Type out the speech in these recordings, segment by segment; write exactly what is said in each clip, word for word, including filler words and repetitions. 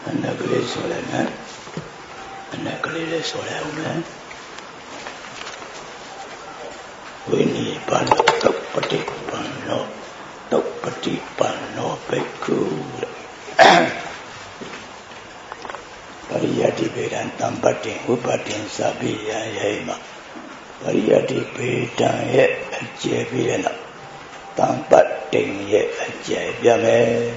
Anak kali soalnya, anak kali le soalnya, ini pano tok peti pano, tok peti pano beku. Pariyati bedan tampatin, upatin sabi ya yema. Pariyati bedan ye ajebi na, tampatin ye ajebi me.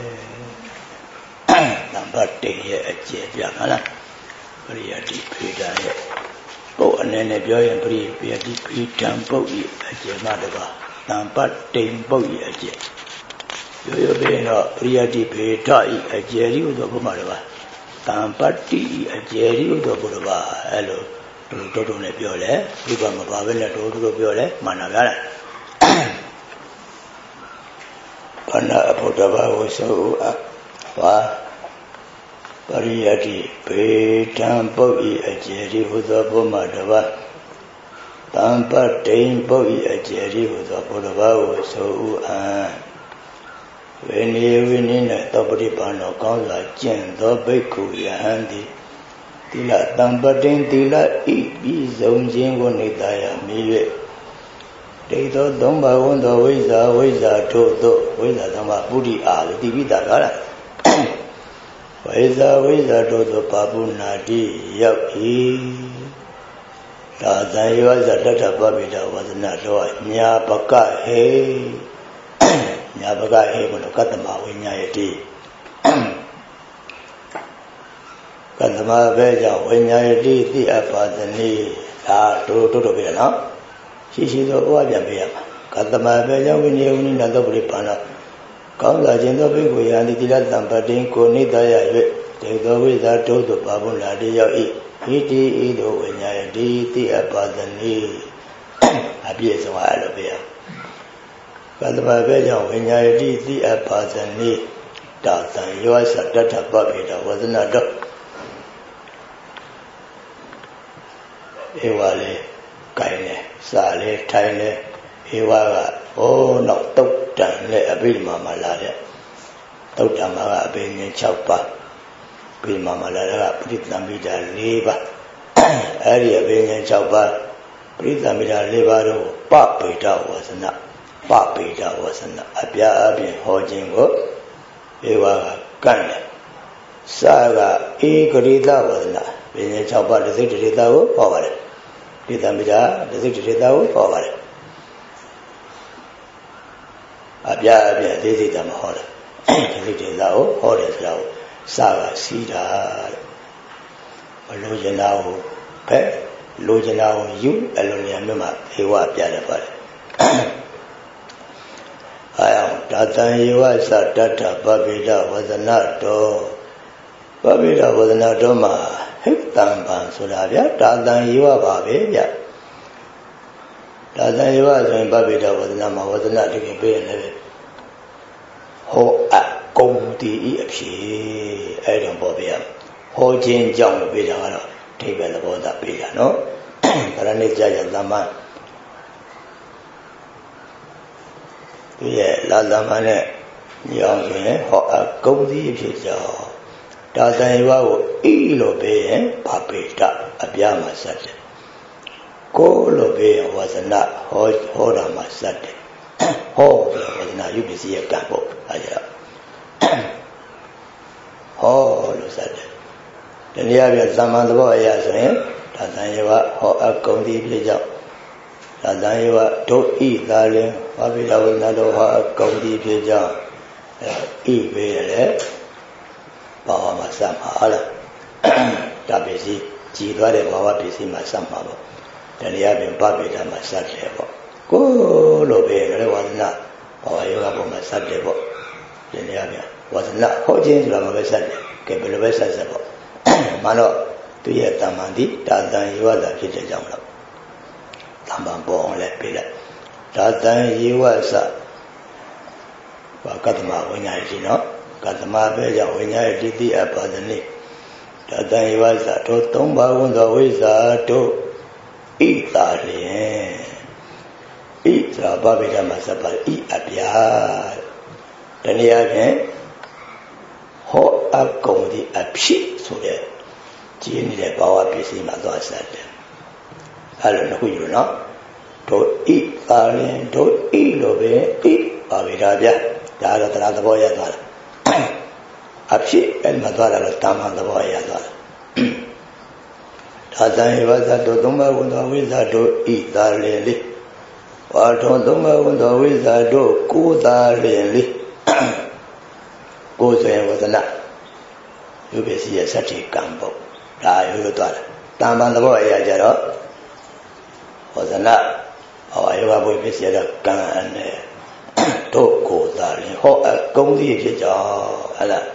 Tampatin ye ajebi mana? Pariyati bedan ye. Bau aneh biar yang beri pariyati bedan bau ye ajebi mana ba? Tampatin bau ye ajebi. Yo yo bedan pariyati bedan ye ajebi udah mana ba? Tampati ajeri udah berubah, hello, dulu dulu ne biole, berubah ngapa bela dulu dulu biole, mana gala? Pana apa dah usaha apa? Pariyati bedam boi ajeri udah berubah, tampati boi ajeri udah berubah usaha. Veni veni na tabri pano kausa cendo beku yahandi tila tampatin tila ipi zonjin ko nitaya miwe deito domba wondo wisa wisa toto wisa dhamma buddhi alo tibita kala wisa wisa toto papu nadi yaki tazaywa zatata papita wasana toa nya baka he Nyabaga hebono katama winyayati katama beja winyayati ti apadani da do do do be no shi shi so wa pian pe ya katama beja winyayuni na do bri pana kaung la chin do be ko yani ti la tampatin ko ni da ya yue de do we da do do pa bun la de yao i iti i do winyayati ti apadani abie so wa lo be ya Katama beja winyayati ti apasani datan yuasa data babida wasana do ewa le kaine sa le thai le ewa ga oh no tok tan le abhidhamma ma la de tok tan ma ga abhinyan six pa abhidhamma ma la ga prithamida four pa ari abhinyan six pa prithamida four pa do pa bida wasana Pa beda wasana abya abin hojin ko ewa kan saga e grita wasana binye six pa desik grita ko ho bare pitamida desik grita ko ho bare abya abin desik ta ma ho da desik grita ko ho de sira ko saga sida lo jina ko phe lo jina ko yu aloniya me ma ewa abya da bare Ayam datan yuwa sa data babida wasana do babida wasana do ma hitam ban soda bya datan yuwa ba be bya datan yuwa so yin babida wasana ma wasana tike pe ne be ho a kong ti i a phie ai don bo be ya ho chin jaung lo pe ja ga do thai ba thabo ta pe ja no kara ne ja ja tammaသူရဲ့လာသမန်နဲ့ညောင်းဆိုရင်ဟောအကုံးသီးဖြစ်ကြောင်းဒါတန်ရွာကိုအီလို့ပေးရင်ဘာပေတအပြားမှာစက်တယ်ကိုလို့ပေးရင်ဝါစနာဟောဟောတာမှာစက်တယ်ဟောဆိုဝါစနာယုပ္ပစီရဲ့ကံပေါ့အဲဒါဟောလို့စက်တယ်တနည်းအားဖြင့်သမန်သဘောအရာဆိုရင်ဒါတန်ရွာဟောအကုံးသီးဖြစ်ကြောင်းဒါတန်ရွာဒုဣသာလင်ဘာဝိတော်ဝိနာတော်ဟာကောင်းကြီးဖြစ်ကြောင်းဤပဲလေဘာဝမှာစမှာလားဒါပစ္စည်းကြည်သွားတဲ့ဘာဝပစ္စည်းမှာစမှာပေါ့တရားပြင်ပပိတာမှာစတယ်ပေါ့ကိုလိုပဲလေဝါဒနာဘာဝယောဂပုံမှာစတယ်ပေါ့တရားပြင်ဝါဒနာဟောခြင်းဆိုတာမှာပဲစတယ်ကဲဘယ်လိုပဲစစပေါ့မှတော့သူရဲ့တမ္မန်တိတာတန်ယောဂဖြစ်တဲ့ကြောင့်လို့တမ္ပန်ပေါ်အောင်လဲပြလိုက်ဒါတန်ယေဝစဘာကတ္တမဝိညာဉ်ရှိနော်ကတ္တမပဲကြောင့်ဝိညာဉ်တိတိအပါဒနိဒါတန်ယေဝစတို့သုံးပါးဝန်သောဝိဇ္ဇာတို့ဣတာလျင်ဣသာဘဗေဒမှာစပ်ပါဣအပြာတနည်းအားဖြင့်ဟော a công the a pit so that Jimmy the power piece in my daughter said. I don't know who you know. Don't eat, darling, don't eat, Lobe, eat, Avirabia, the other boy as well. A pit and my daughter Tama the boy as well. Tazan was a dodoma with a wizard to eat, darling. Or dodoma with a wizard to cool, darling. Goes in with a nut. You will see a such a gamble. I will do it. Tama the boy as well. Was a nut. Oh, I will be said a gun and don't go, darling. Ho, a goldie jar.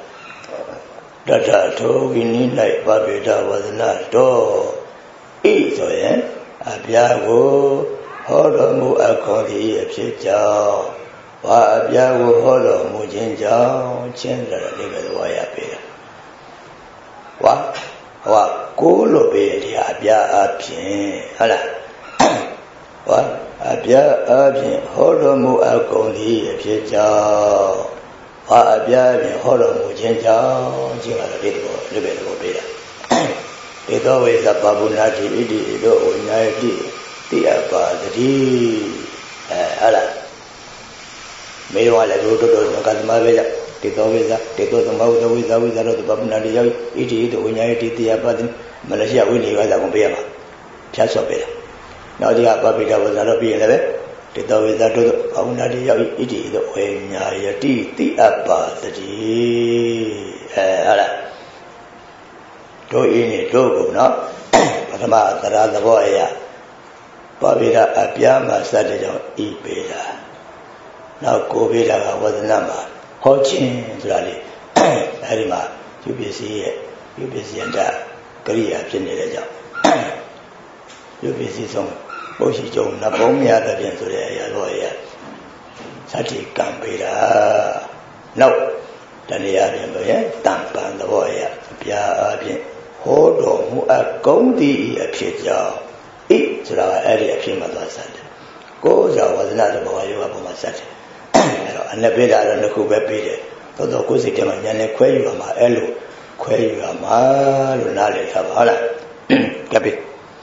Data to we need like Babita was not door. Eat so, eh? A piago, hold on, move a condi, a picture. Why, piago, hold on, moving down, change the little way up here. What? What? Go look at the Abia up here. What? Abia up here, hold on, move a condi, a picture. I have hold on, Mujinja, Jinga, a little bit. It always a babunati, it do, Nadi, the Abadi, Allah. Meanwhile, I go to the Katamavilla, take always up, take all the mouth with the babunati, it is the Unity, the Abadi, Malaysia, winning as a compare. Just of it. Now the Ababida was not a B eleven. The dog is that to Aunadi, it is the way I did the Abadi. Do in it, do go now. But about the other boy, Babida Apiama started on Ebeda. Now Kobeda was the number. Hochin, Rally, Harima, U B C, U B C and that, Korea, General. U B C song. Oshi Jong, Napomia, the Piensoria, lawyer. Sati Campira. No, Tania, Tampan, the lawyer, Pia, hold on, who are Gondi, a picture. Eat to our area, Pimata said. Goes out was another boy, you have on my set. And the bed out on the Kuba Peter. For the Kusikim and Yana Quayama, Elu, Quayama, Lunali, Savala. Capi.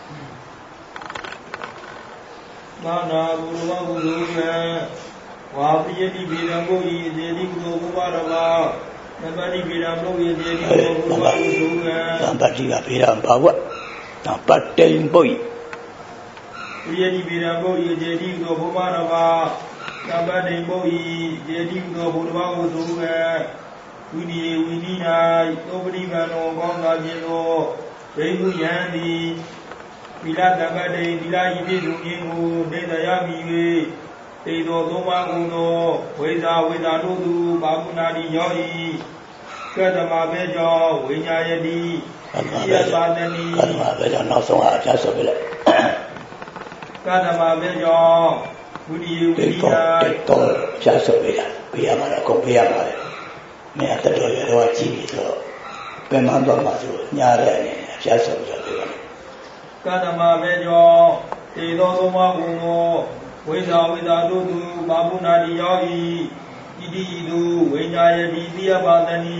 Nana Guru Guru Wapi Birambo is the Guru Baraba, Nobody Birambo is the Guru. Somebody Biram Power, not but telling boy. Really Birambo is the Guru Baraba, Nobody boy, the Guru Guru. We need, we need, nobody can know about Gino, Rainbow Yandy. Villa Dabade, Villa Ibizu, Dedayami, Edo Doma Uno, Weza Weza Ludu, Babunadi Yoi, Kadama Bejo, Winyayadi, Yasani, Kadama Bejo, no so hard, just a bit. Kadama Bejo, Woody, Woody, just a bit. Piamana, Copiama, may have to do your G, so Pemando Mazu, Yara, just a bit. Kadama Bejo, Edo Doma Uno, Weza Weza Ludu, Babunadi Yoi, Ididu, Winyayadi, Diabadani,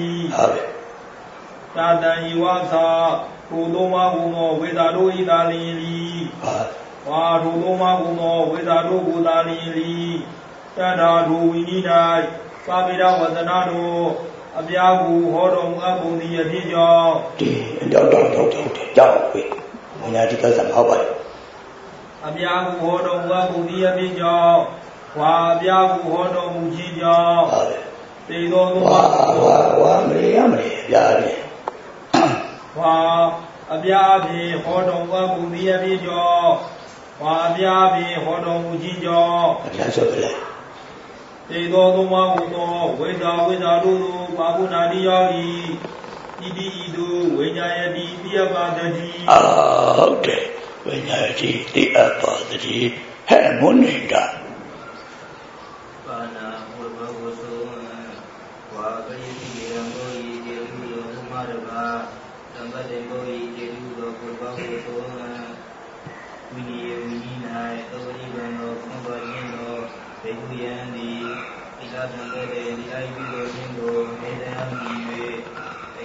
Tadan Iwasa, Rudoma Uno, Weza Luidali, Rudoma Uno, Weza Lugudali, Tada Ruinidai, Fabida Wadanado, Abiagu, Hodom Abu, the Adijo, and don't don't when I did some hobby. Abiagu Hodom Abu, the Adijo, Wabiagu Hodom Ujijo, they don't know what Yamri, Yari. Abiabi Hodom Abu, the Adijo, Wabiabi Hodom Ujijo, they don't know whether whether Lulu, Babunadi Yari. Idu, Winyayadi, the Abadadi. Ah, okay. Winyayadi, the Abadadi. Hamonida. Pana, Urbagoso, Wagari, Ramboy, Jeru, Marva, Tambademboy, Jeru, Urbagoso, Winnie, Winina, Toriano, Combarino, Peguyandi, Ilatambade, the Ibido, Edami.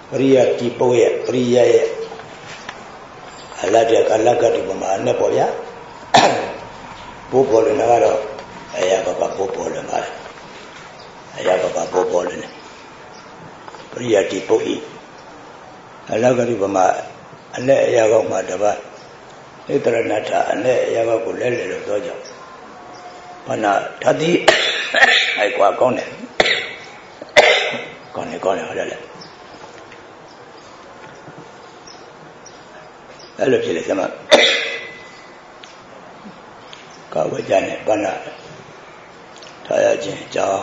Priya tipo ya, priya ya. Allah dia kalau kata pemana boleh, boleh nak ada, ayah bapa boleh nak, ayah bapa boleh ni. Priya tipo i. Allah kata pemana, ane ayah kau mana dah, itu terana dah, ane ayah kau boleh le tu aja. Mana tadi, ayah kau kau ni, kau ni kau ni ada le. Lalu sila sama kau berjalan mana saya jauh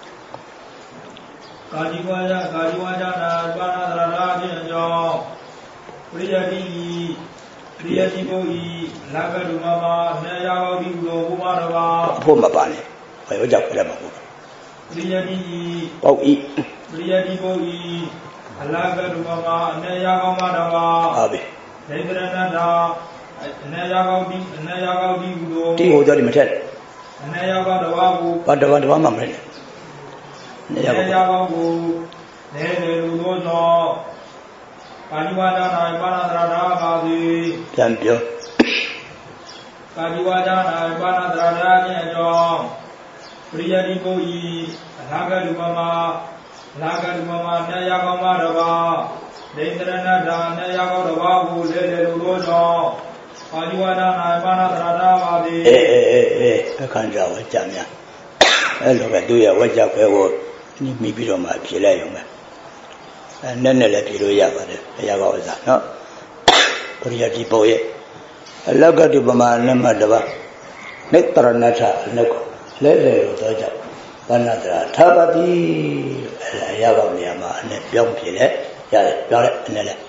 kaji wajah kaji wajah dan mana terada jauh priya tinggi priya tinggi laga rumah naya kau di pulau Bumaraba Buma apa ni saya jauh pada mana priya tinggi bau i priya tinggi laga rumah naya kau Maraba habis Saudara dah, naya kau di, naya kau di budo. Di hotel di macam. Naya kau dawaku. Pada pada mana mana? Naya kau bu, naya budo jo. Kajiwaja naik mana terada kali. Jampion. Kajiwaja naik mana terada ni jo. Priya di koi, laga rumah, laga rumah naya kau maraba. Dengarana dan naya kau dawaku lele ludo jo. Kajiwaja naik mana terada kali. Eh eh eh eh, kan jauh jamnya. Eh, lo kan tu ya wajah kau ni mimpi rumah pilih yang mana. Nene le pilih ya pada, ya kau dah, no. Priya di boye. Laga di pemana mana dah. Nek terana dah, nek lele ludo jo. Mana dah, tapi ya kau ni ama nek biang pilih. Ya, boleh, ni lah.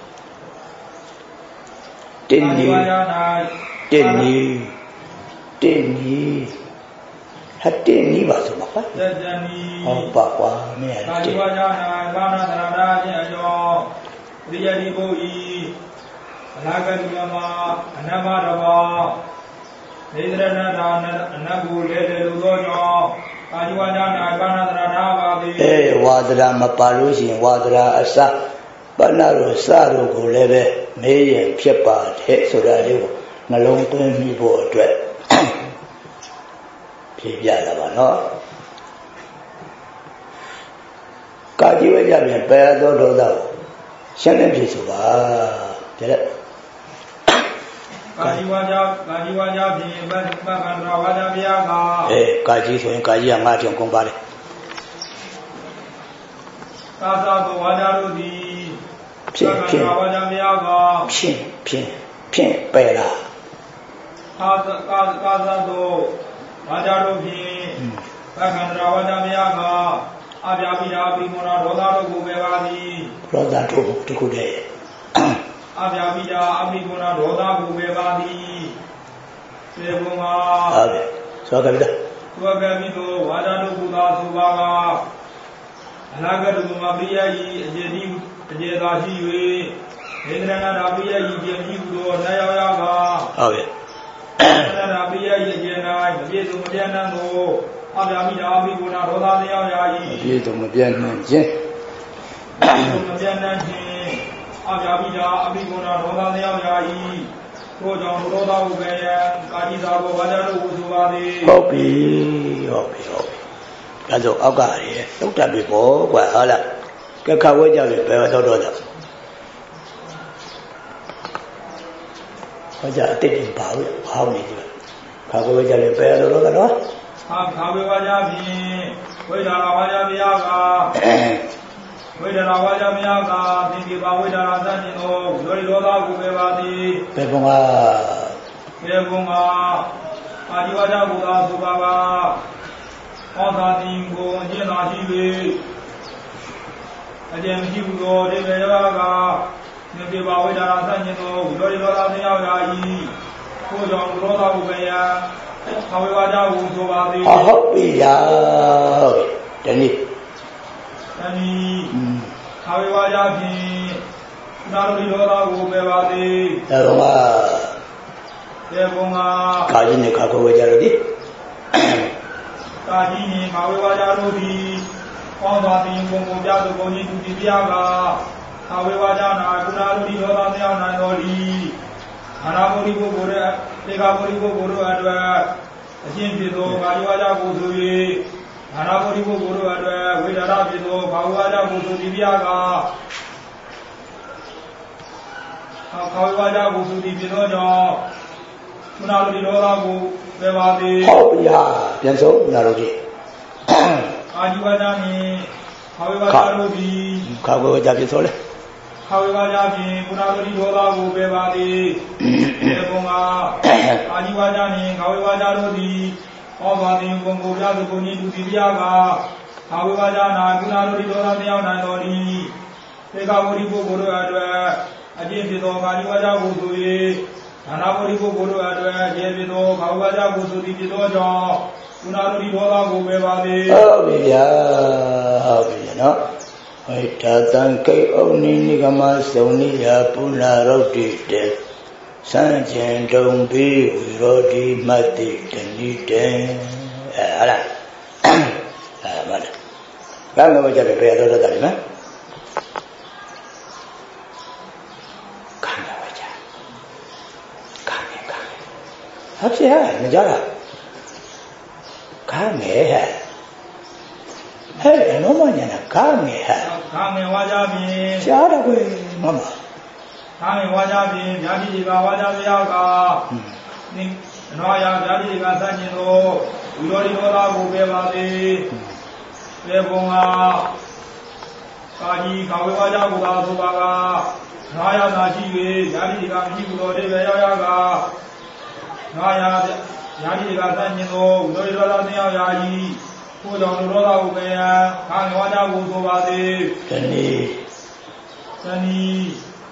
Tini, tini, tini, hati ni bahasa apa? Oh, apa ni? Kajiwaja na bana terada ni ajo, priya di koi, laga di mama, nama raba, dengarana dan nagu lele ludo jo. Kajiwaja na bana terada kali. Eh, wadra mapalu sih, wadra asa. Banaru saru ko lebe meyen phit pa the soda le ko nalong twin mi pho atwet phit pya la ba no kaji waja pyan pa do do da ko shan ne phit so ba de le kaji waja kaji waja phin ba ba kan ra waja pya ka eh kaji so yin kaji ya nga thong kong pa le ka sa ko waja ro di ဖြစ်ဖြစ်ဖြစ်ဖြစ်ဖြစ်ပယ်လားကာကာကာသတို့ဘာကြတို့ဖြင့်သက္ကန္တရာဝကြမယကအပြာပိတာပိမောနာဒေါသတို့ကိုပဲပါသည်ဒေါသတို့တခုတည်းအပြာပိတာအပိမောနာဒေါသကိုပဲပါသည်သေဘုံမှာဟုတ်တယ်သောကပိတာသောကပိတို့ဝါဒတို့ကူသာဆိုပါကအနာဂတ်တို့မှာပိယဤအကျေတိအကျေသာရှိ၍ဒေသနာနာပိယဤပြည့်စုံသောနတ်ရောက်ရပါဟုတ်ကဲ့ နာပိယဤကျေနာမပြေစုံမပြတ်နှံ့သောအပြာမိတာမိဂုဏဒေါသလျောက်ရာဤမပြေစုံမပြတ်နှံ့ခြင်းမပြတ်နှံ့ခြင်းအပြာမိတာအမိဂုဏဒေါသလျောက်ရာဤထို့ကြောင့်ဒေါသဟုပဲယံကာတိသာဘောဝါကြတို့ကိုဆိုပါသည်ဟုတ်ပြီဟုတ်ပြီဟုတ်ပြီဒါဆိုအောက်ကရယ်သုတ်တတ်ပြီပေါ့ကွာဟုတ်လားကခဝဲကြပြီဘယ်တော့တော့တော့ဟောကြအတိတ်ကဘာလို့ဟောင်းနေကြလဲခါဝဲကြပြီဘယ်တော့တော့တော့ဟာခါဝဲဝါကြပြီဝိဒါရဝါကြပြာကဝိဒါရဝါကြပြာကသင်္ကေပါဝိဒါရသတ်ခြင်းကိုဒွေလောသားကိုပဲပါသည်ဘယ်ပုံကဘယ်ပုံကအာဒီဝါကြဘုရားသုဘာပါဟောသာတိကိုအကျဉ်းသာရှိ၍အကျဉ်းမရှိဘူးသောဒေဝရကသင်္ကေပါဝိဒါရသတ်ခြင်းကိုဒွေလောသားတရားရာဤကိုကြောင့်လောသားကိုပဲယခဝေဝါကြကိုဆိုပါသည်ဟုတ်ပြီလားတနည်းတနည်းခဝေဝါကြဖြင့်နာရီလောသားကိုပဲပါသည်ဒါတော့ကတေဘုံကကာကြီးနဲ့ခဝေဝါကြလို့ဒီကာကြီးနဲ့ခဝေဝါကြလို့ဒီဟောသာတိဘုံကိုပြသူဘုံကြီးသူတိပြကသာဝေဝါကြနာကုဏာလူဒီဒေါသမရောက်နိုင်တော်ဒီအနာဂုဏိပုဂ္ဂိုလ်ရဲ့တေဂဂုဏိပုဂ္ဂိုလ်တို့အတွက်အရှင်းဖြစ်သောကာယဝါကြကိုဆို၍အနာဂုဏိပုဂ္ဂိုလ်တို့အတွက်ဝိဒါရဖြစ်သောဘာဝဝါကြကိုဆိုဒီပြာကကာယဝါကြကိုဆိုဒီဖြစ်သောကြောင့်ကုဏာလူဒီဒေါသကိုပဲပါသည်ဟုတ်ဗျာပြန်ဆုံးကုဏာလူဒီအာဇီဝါကြနှင့်ကာယဝါကြတို့သည်ကာယဝါကြဖြစ်သောလေကာဝေဝါကြဖြင့်ကုဏာဂတိဒေါသကိုပယ်ပါသည်ေဘုံကအာဇီဝါကြနှင့်ကာဝေဝါကြတို့သည်ဟောပါသည်ဘုံကိုပြသူကိုနည်းသူသည်ပြကကာဝေဝါကြ၌ကုဏာဂတိဒေါသမရောက်နိုင်တော်သည်သေကဝတိပုဂ္ဂိုလ်တို့အတွက်အကျင့်ဖြစ်သောကာဇီဝါကြကိုဆို၍ဒါနာဝတိပုဂ္ဂိုလ်တို့အတွက်ကျေဖြစ်သောကာဝေဝါကြကိုဆိုသည်ဖြစ်သောကြောင့်ကုဏာဂတိဒေါသကိုပယ်ပါသည်ဟုတ်ပြီဗျာဟုတ်ပြီနော်ဟိတာတံကိဩနိနိဂမသုန်နိယပုဏ္ဏရုတ်တိတေစံကျင်တုံဘိဝိရောဓိမတ္တိတဏိတေအဲဟာလားအဲမလားဘာလို့ကြတယ်ဘယ်တော့တော့တယ်နော်ခန္ဓာဝကြခန္ဓာခန္ဓာဟုတ်ပြီဟာမကြလားခန္ဓာဟဲ့ဟဲ့အလုံးမညာနာကာမေဟကာမေဝါကြဖြင့်ရှားတော့ကွယ်မမကာမေဝါကြဖြင့်ဗျာတိဒီကဝါကြမယောက်ကနိနောယဗျာတိဒီကသန့်ကျင်သောဝိရောဓိဒေါသကိုပယ်ပါသည်ေဘုံကကာကြီးကာဝေဝါကြကိုသာဆိုပါကနောယသာရှိ၍ဗျာတိဒီကမရှိဘူးသောတေဘေရောက်ရကနောယဗျာတိဒီကသန့်ကျင်သောဝိရောဓိဒေါသသင်ရောက်ရာ၏ကိုယ်တော်လူတော်ကိုပဲကာငဝါကြကိုဆိုပါသည်တနည်းတနည်း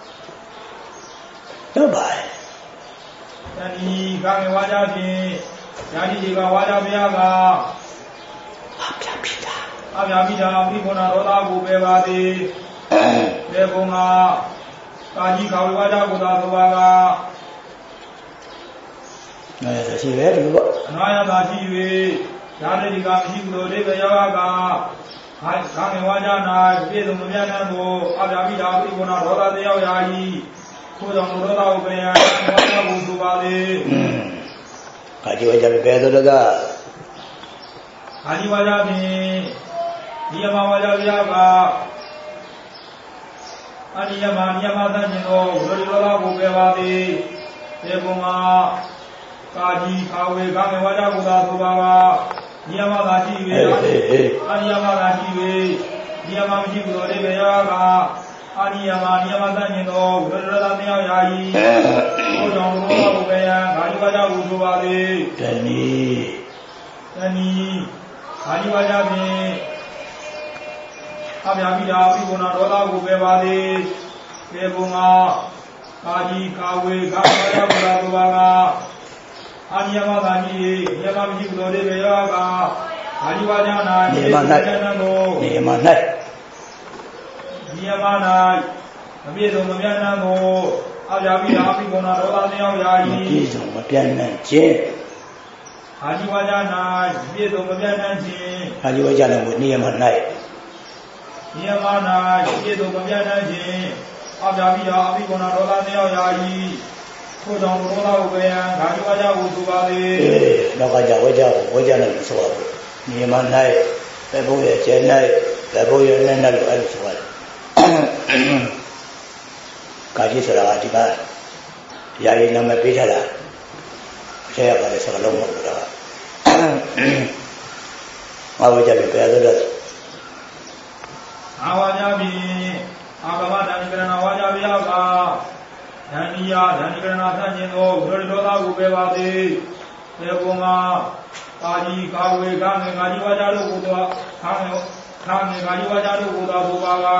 တော့ပါတနည်းကာငဝါကြဖြင့်ญาတိဒီကဝါကြဘုရားကအပြာပိတာအပြာပိတာဝိဘုနာတော်သားကိုပဲပါသည်ဘေဘုံကကာကြီးခါဝဝါကြကိုသာဆိုပါကနာယသာရှိပဲဒီပေါ့နာယသာရှိ၍ญาတိဒီကမရှိဘူးလို့ဒီပဲရောကကာမေဝါကြနာပြည့်စုံမမြတ်တဲ့ကိုအပြာပိတာဝိဘုနာတော်သားတယောက်ရာဤထို့ကြောင့်လူတော်သားကိုပဲဝါကြကိုဆိုပါလေကာကြီးဝါကြပဲဘယ်တော်ကကာကြီးဝါကြဖြင့်ဒီယမဝါကြပြားကအနိယမနိယမသခြင်းသောလူတော်သားကိုပဲပါသည်ဒီဘုံမှာကာကြီးခါဝေကာမေဝါကြကိုသာဆိုပါကနိယမသာရှိ၍အနိယမသာရှိ၍နိယမမရှိဘူးလို့ဒီပဲရောကအနိယမနိယမသခြင်းသောဝိရဒသမြောက်ရာ၏ဘုရားဘုရားဘုရားကာကြီးဝါကြကိုဆိုပါလေတဏီတဏီကာကြီးဝါကြဖြင့်အပြာပိတာဝိဘုနာဒေါသကိုပဲပါလေဒီဘုံမှာကာကြီးခါဝေကာမေဝါကြကိုသာဆိုပါကအာနိယမသာကြီးနိယမမရှိဘူးလို့ဒီပဲရောကအာဒီဝါကြနာနိယမ၌နိယမ၌နိယမ၌မပြည့်စုံမပြတ်နှံ့ကိုအာဇာပိတာပိကုဏဒေါသသယောရာဤမပြည့်စုံမပြတ်နှံ့ခြင်းအာဒီဝါကြနာပြည့်စုံမပြတ်နှံ့ခြင်းအာဒီဝါကြနာကိုနိယမ၌နိယမ၌ပြည့်စုံမပြတ်နှံ့ခြင်းအာဇာပိတာပိကုဏဒေါသသယောရာဤထို့ကြောင့်ဘုရားကိုပဲဂါဒီဝါကြကိုဆိုပါလေနောက်ကကြဝါကြကိုဝါကြနဲ့ဆိုပါဘူးနိယမ၌ပဲဘုရားကျဲ၌ပဲဘုရားနဲ့နဲ့လို့အဲ့လိုဆိုရတယ်ကာကြီးဆိုတာကဒီကတရားရည်နာမည်ပေးထားတာအချက်ရပါလေစကလုံးမဟုတ်ဘူးလားငါဝါကြပြီဘယ်လိုလဲအာဝါကြပြီအာဂမတဏိကရဏဝါကြပြီအောက်ကဓဏိယဓဏိကရဏဆန့်ကျင်သောဝိရဒေါသကိုပဲပါသည်သေဘုံမှာကာကြီးကာဝေကာငယ်ကာကြီးဝါကြတို့ကိုတော့ခါငယ်ခါငယ်ကာကြီးဝါကြတို့ကိုတော့ဆိုပါက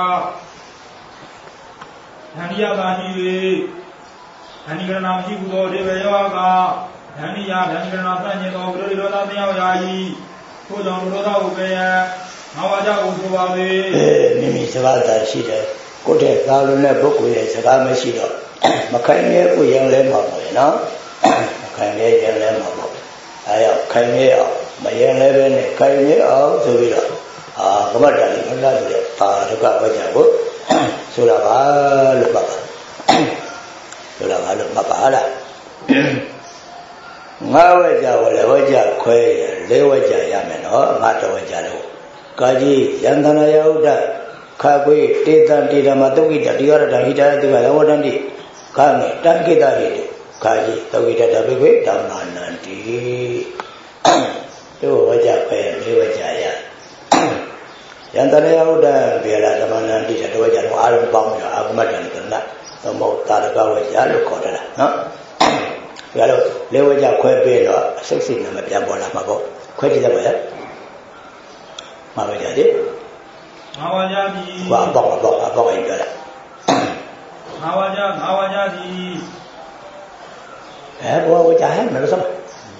ဓဏိယသာရှိ၍ဓဏိကရဏမရှိဘူးသောဒီပဲရောကဓဏိယဓဏိကရဏဆန့်ကျင်သောဝိရဒေါသမရောက်ရာ၏ထို့ကြောင့်လူတော်ကိုပဲငါဝါကြကိုဆိုပါလေမိမိစကားသာရှိတယ်ကိုယ့်တဲ့သာလုံးတဲ့ပုဂ္ဂိုလ်ရဲ့စကားမရှိတော့မခိုင်ရဲ့ကိုရင်လဲမှာပေါ့နော်မခိုင်ရဲ့ရင်လဲမှာပေါ့အဲရောက်ခိုင်ရဲ့အောင်မရင်လဲပဲနဲ့ခိုင်ရဲ့အောင်ဆိုပြီးတော့အာကမ္မတ္တလိမလားဆိုတဲ့အာဒုက္ခဝကြကိုဆိုတော့ဘာလို့ပါဆိုတော့ဘာလို့မပါလားငါးဝက်ကြဝလည်းဝက်ကြခွဲရလေးဝက်ကြရမယ်နော်ငါတဝက်ကြတော့ကာကြီးယန္တနာယဥဒ္ဒခါကွေတေတံတေဓမ္မတုတ်ကိတတိယရတဟိတရတိကယဝတ္တတိခါမေတံကိတရိခါကြီးတုတ်ကိတတဘိကွေဓမ္မနန္တိတို့ဝက်ကြခွဲလေးဝက်ကြရယန္တနာယဥဒ္ဒဘေရဓမ္မနန္တိတဝက်ကြတော့အာရုံပေါင်းပြီးတော့အာဂမတ္တန်ကနသမုတ်တာရကဝက်ကြလို့ခေါ်တယ်နော်ဘယ်လိုလဲဝဲကြခွဲပေးတော့စိတ်စိတ်နဲ့မပြန်ပေါ်လာမှာပေါ့ခွဲကြည့်ရပါရဲ့မှာပဲကြတယ်ငါဝါကြပြီဘာပေါ့ပေါ့ပေါ့ရင်ပြောတာငါဝါကြငါဝါကြပြီအဲဘောဝကြဟဲ့မလို့စမ်း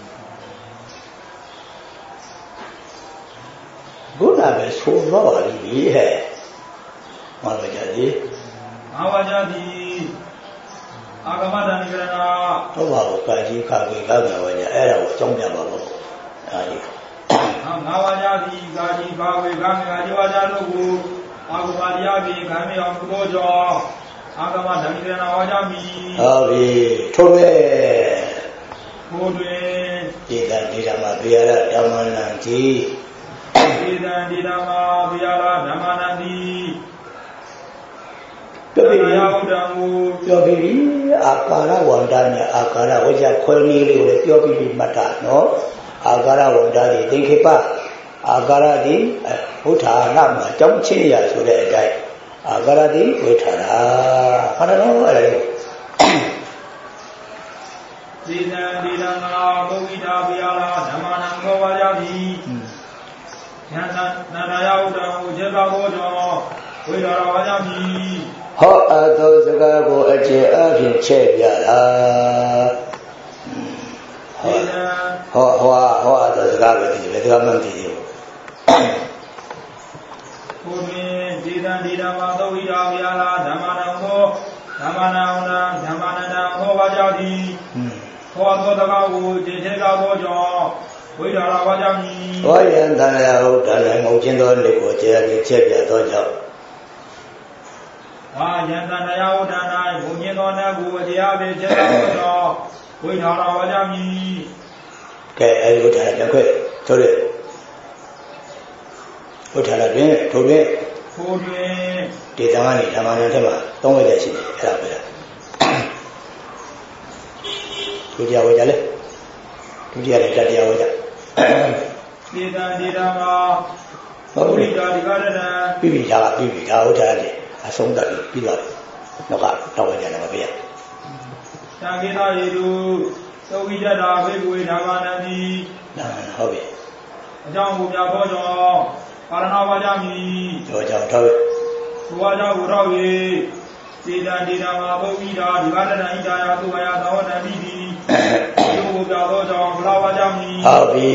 ဘုရားပဲဆိုတော့ပါလိမ့်ဟဲ့မှာပဲကြတယ်ငါဝါကြပြီအာဂမတဏိကရဏဟုတ်ပါဘူးကာကြီးခါကြီးကောက်တယ်ဝကြအဲ့ဒါကိုအကြောင်းပြပါလို့ဒါကြီးငါဝါကြပြီကာကြီးဘာဝေကာမေကာကြီးဝါကြတို့ကိုအာဂမတရားပြီခံမြေအောင်သူတို့ကြောင့်အာဂမတဏိကရဏဝါကြပြီဟုတ်ပြီထို့ပဲထို့တွင်ဒီတန်ဒီဓမ္မဘေရဓမ္မနန္တိဒီတန်ဒီဓမ္မဘေရဓမ္မနန္တိပြောပြီးပြောပြီးအာကာရဝန္တာနဲ့အာကာရဝကြခွဲနည်းလေးကိုလည်းပြောပြီးပြီးမှတ်တာနော်အာကာရဝန္တာဒီသင်္ခေပအာကာရဒီဘုထာရမှာကြောင်းချင်းရဆိုတဲ့အတိုင်းအာကာရဒီဝိထာရာဟာတော့အဲ့ဒါဒီနံဒီနံငါဘုဝိတာဘုရားလားဓမ္မနံဘောဝါကြပြီဉာဏ်နန္ဒယဥဒ္ဒံကိုကျေသာဘောကြောင့်ဝိထာရဝါကြပြီဟောအသောစကားကိုအကျေအဖြစ်ချက်ပြတာဟောဟောဟောအသောစကားပဲဒီလေဒါမှမသိဘူးဘုရင်ဒီတံဒီဓမ္မသောဝိတာဗျာလာဓမ္မနံဘောဓမ္မနံဓမ္မနံဟောပါကြသည်ဟောသောစကားကိုကျေချက်ကားဘောကြောင့်ဝိထာရဝါကြမည်ဟောယံတန်ရဟုတ်တန်လည်းငုံချင်းသောလက်ကိုကျေအဖြစ်ချက်ပြသောကြောင့်ဝါယံတန်တရားဝဒနာဘုံညင်တော်နတ်ကိုတရားပေချက်တော်သောဝိထာရဝါကြမည်ကဲအဲဝိထာရပြန်ခွဲဆိုရဝိထာရတွင်ထိုတွင်ထိုတွင်ဒေသကနေဓမ္မနံထဲမှာသုံးဝိသက်ရှိတယ်အဲ့ဒါပဲဒုတိယဝိကြလေဒုတိယလည်းတတိယဝိကြဒေသဒေသမှာဘုရားဒီကရဏပြပြတာပြပြတာဝိထာရတယ်အဆုံးသတ်ပြီးတော့တော့ကတော့ဝင်ကြတယ်မပြည့်။သံဃာရေတုသုဝိတ္တာဘိက္ခဝေဓမ္မနန္တိဟုတ်ပြီအကြောင်းကိုပြသောကြောင့်ပါရဏဝါကြမည်တို့ကြောင့်တော့ဘုရားကြောင့်ကိုတော့၍စေတံဒေတာမှာဘုဝိတာဒီကရဏဣတာယသုဝယသဝတ္တမိတိဒီကိုပြသောကြောင့်ဘုရားဝါကြမည်ဟုတ်ပြီ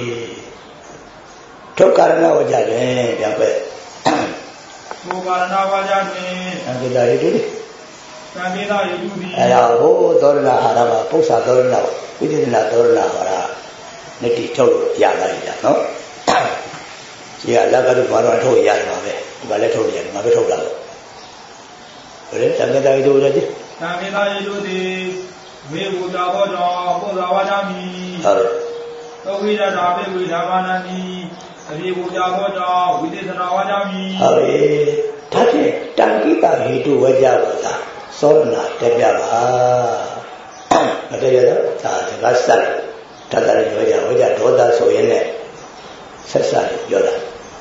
ထုက္ကရဏဝါကြတယ်ပြန်ပဲဘောပါရဏဝါကြတွင်သံဃာရေတုသံဃာရေတုသည်အဲ့ဒါဟိုသောရဏဟာရမှာပု္ပ္ပာသောရဏဝိသေသနာသောရဏဟာရနတိထုတ်လို့ရလာရတာနော်ဒီကလက်ကတို့ဘာတော့ထုတ်ရတယ်ပါပဲဒီကလည်းထုတ်ရတယ်ငါပဲထုတ်တာလို့ဘယ်လဲသံဃာရေတုလည်းသံဃာရေတုသည်မေဘုရားဘောကြောင့်ပု္ပ္ပာဝါကြမည်ဟုတ်တယ်သောဝိဒတာဘေဝိဓမ္မနန္တိအပြေကိုကြောင့်ကြောင့်ဝိသေသနာဝါကြမည်ဟုတ်ပြီဒါဖြင့်တန်ကိတဟိတုဝကြပါသာသောရဏတက်ပြပါမတည့်ရတော့ဒါစကားဆက်တတ်တယ်ဝကြဝကြဒေါသဆိုရင်လည်းဆက်ဆက်ပြောတာ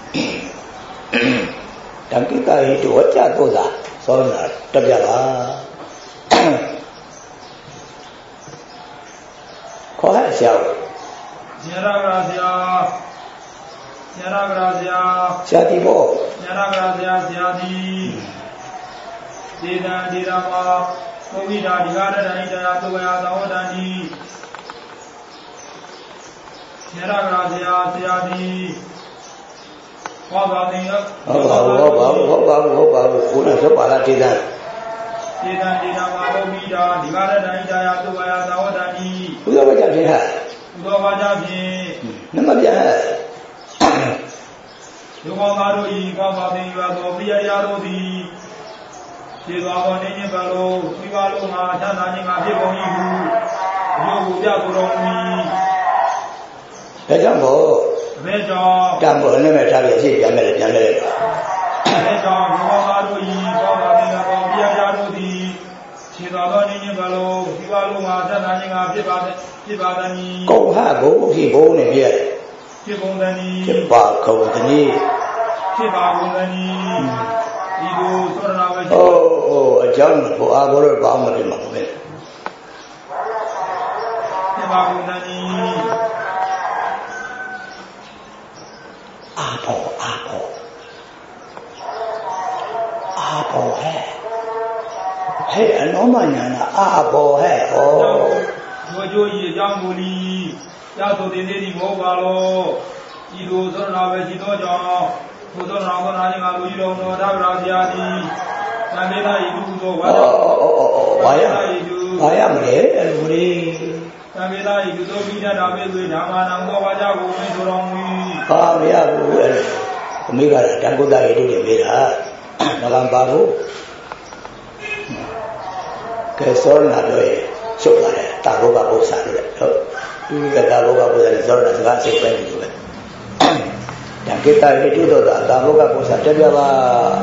တန်ကိတဟိတုဝကြတော့သာသောရဏတက်ပြပါခေါ်ရဆရာညရပါဆရာညရပါဆရာဆရာဒီဘောညရပါဆရာဆရာဒီဒေသဒေသမှာဘုဝိတာဒီကရဏဣတရားသုဝယသဝတ္တန္တိညရပါဆရာဆရာဒီဟောပါတင်ရောဟုတ်ပါဘူးဟုတ်ပါဘူးဟုတ်ပါဘူးဟုတ်ပါဘူးဘုရားဆိုပါလားဒေသဒေသဒေသမှာဘုဝိတာဒီကရဏဣတရားသုဝယသဝတ္တန္တိဘုရားဝကြဖြင့်ဟာဘုရားဝကြဖြင့်နမပြဟဲ့လူကောင်းသားတို့ဤကောင်းပါပင်ရွာသောပိယရာတို့သည်ခြေသွားသောနေခြင်းဘလုံးဒီပါလုံးမှာချမ်းသာခြင်းမှာဖြစ်ကုန်၏ဟုရုပ်ကိုပြဆိုတော်မူ၏ဒါကြောင့်မို့ဘယ်ကြောင့်တံပေါ်နဲ့မဲ့ထားပြီးအဖြစ်ပြန်မယ်ပြန်လဲတယ်ဘယ်ကြောင့်ဘုရားသားတို့ဤသောတာပင်တော်ပြပြတို့သည်ခြေသွားသောနေခြင်းဘလုံးဒီပါလုံးမှာချမ်းသာခြင်းမှာဖြစ်ပါဖြစ်ပါသည်ကုန်ဟဘုံဖြစ်ဘုံနဲ့ပြည့်ဖြစ်ကုန်သည်ဖြစ်ပါကုန်သည်ဖြစ်ပါကုန်သည်ဒီလိုသောရဏဝေအိုးအိုးအကြောင်းဘုရားဘောရဘာမှမဖြစ်မှာမဟုတ်ဖြစ်ပါကုန်သည်အာဘောအာဘောအာဘောဟဲ့ဟဲ့အနောမညာနာအာဘောဟဲ့ဩတို့ကျိုးဤအကြောင်းမူလီရသောတင်သေးသည်မဟုတ်ပါလောဤလိုသောရဏဝေရှိသောကြောင့်ဘုသောရဏဝေနာခြင်းကလူကြီးတော်တော်သာဗရာဇာတိသံမေသာဤသူသောဝါဒဝါရဝါရမလဲအဲ့လိုလေးသံမေသာဤသူသောပိဋကတာမေသွေဓမ္မာနံသောဝါကြကိုမင်းဆိုတော်မူ၏ဟာမရဘူးအဲ့အမိကတန်ကုတ္တရေတို့တွေမေးတာမကံပါဘူးကဲစောရဏတို့ရဲ့ရှုပ်လာတယ်တာဘောကပု္ပ္ပာလို့လေဟုတ်သူကတာဘောကပု္ပ္ပာလေစောရဏစကားစိတ်ပဲနေလို့ပဲတံကိတ္တရေတို့တော့တာဘောကပု္ပ္ပာတက်ပြပါ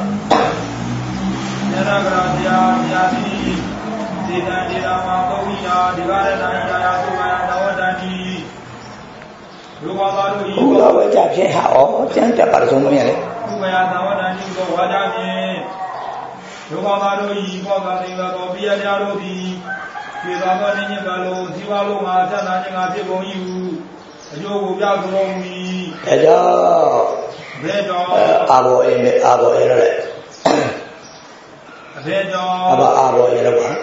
နရဂရာဇာဇာတိဒီတံဒီရာမသောဝိယာဒီကာရတံယာယာသုမာနဝတ္တိလူဝါပါတို့ဤဘုရားဝကြဖြင့်ဟာဩကျမ်းတက်ပါဆုံးမရလေသုမာနဝတ္တိသောဝါကြဖြင့်လူဝါပါတို့ဤဘောကတိကသောပိယတရားတို့သည်ဒီသာသောနေခြင်းကလုံးဇီဝလုံးမှာသတ်နာခြင်းကဖြစ်ကုန်၏ဟုအကျိုးကိုပြဆိုတော်မူ၏ဒါကြောင့်ဘယ်ကြောင့်အာဘောအင်းနဲ့အာဘောအင်းလည်းဘယ်ကြောင့်အဘအာဘောအင်းလည်းပါ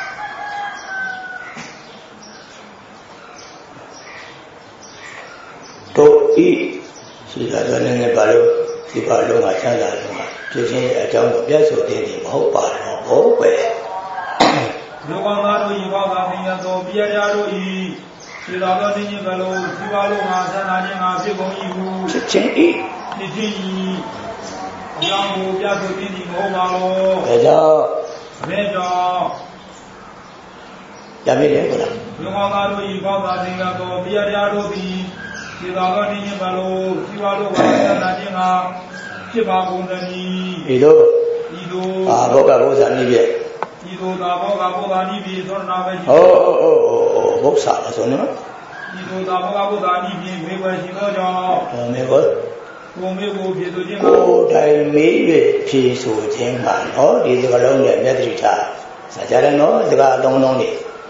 တို့ဤရှိတာတော့လည်းပါလို့ဒီပါလုံးမှာချမ်းသာလုံးမှာဖြစ်ခြင်းအကြောင်းကိုပြဆိုတဲ့ဒီမဟုတ်ပါတော့ဟုတ်ပဲလူကောင်းသားတို့ဤဘောကပင်သောပြရရာတို့ဤဒီသာသောနေခြင်းကလုံးဒီပါလုံးမှာသတ်နာခြင်းမှာဖြစ်ကုန်၏ဟုဖြစ်ခြင်းဤဖြစ်ခြင်းဤအကြောင်းကိုပြဆိုတဲ့ဒီမဟုတ်ပါလောဒါကြောင့်ဘယ်ကြောင့်ရပြီလေဟုတ်လားလူကောင်းသားတို့ဤဘောကပင်သောပြရရာတို့သည်ဒီသာသောနေခြင်းကလုံးဒီပါလုံးမှာသတ်နာခြင်းမှာဖြစ်ပါကုန်သည်ဤလိုဤလိုအာဘောကဘုရားနိပြည့်ဤသို့သာဘောကဘုရားနိပြီသောရဏဝေရှိဟောဟောဟောဘုရားဆိုနော်ဤသို့သာဘောကဘုရားနိပြီမေဝရှိသောကြောင့်မေဝကိုမေကိုဖြေဆိုခြင်းမှာကိုတိုင်မေး၍ဖြေဆိုခြင်းမှာနော်ဒီစကားလုံးနဲ့မျက်တိထားစာကြတယ်နော်စကားအလုံးလုံးနေ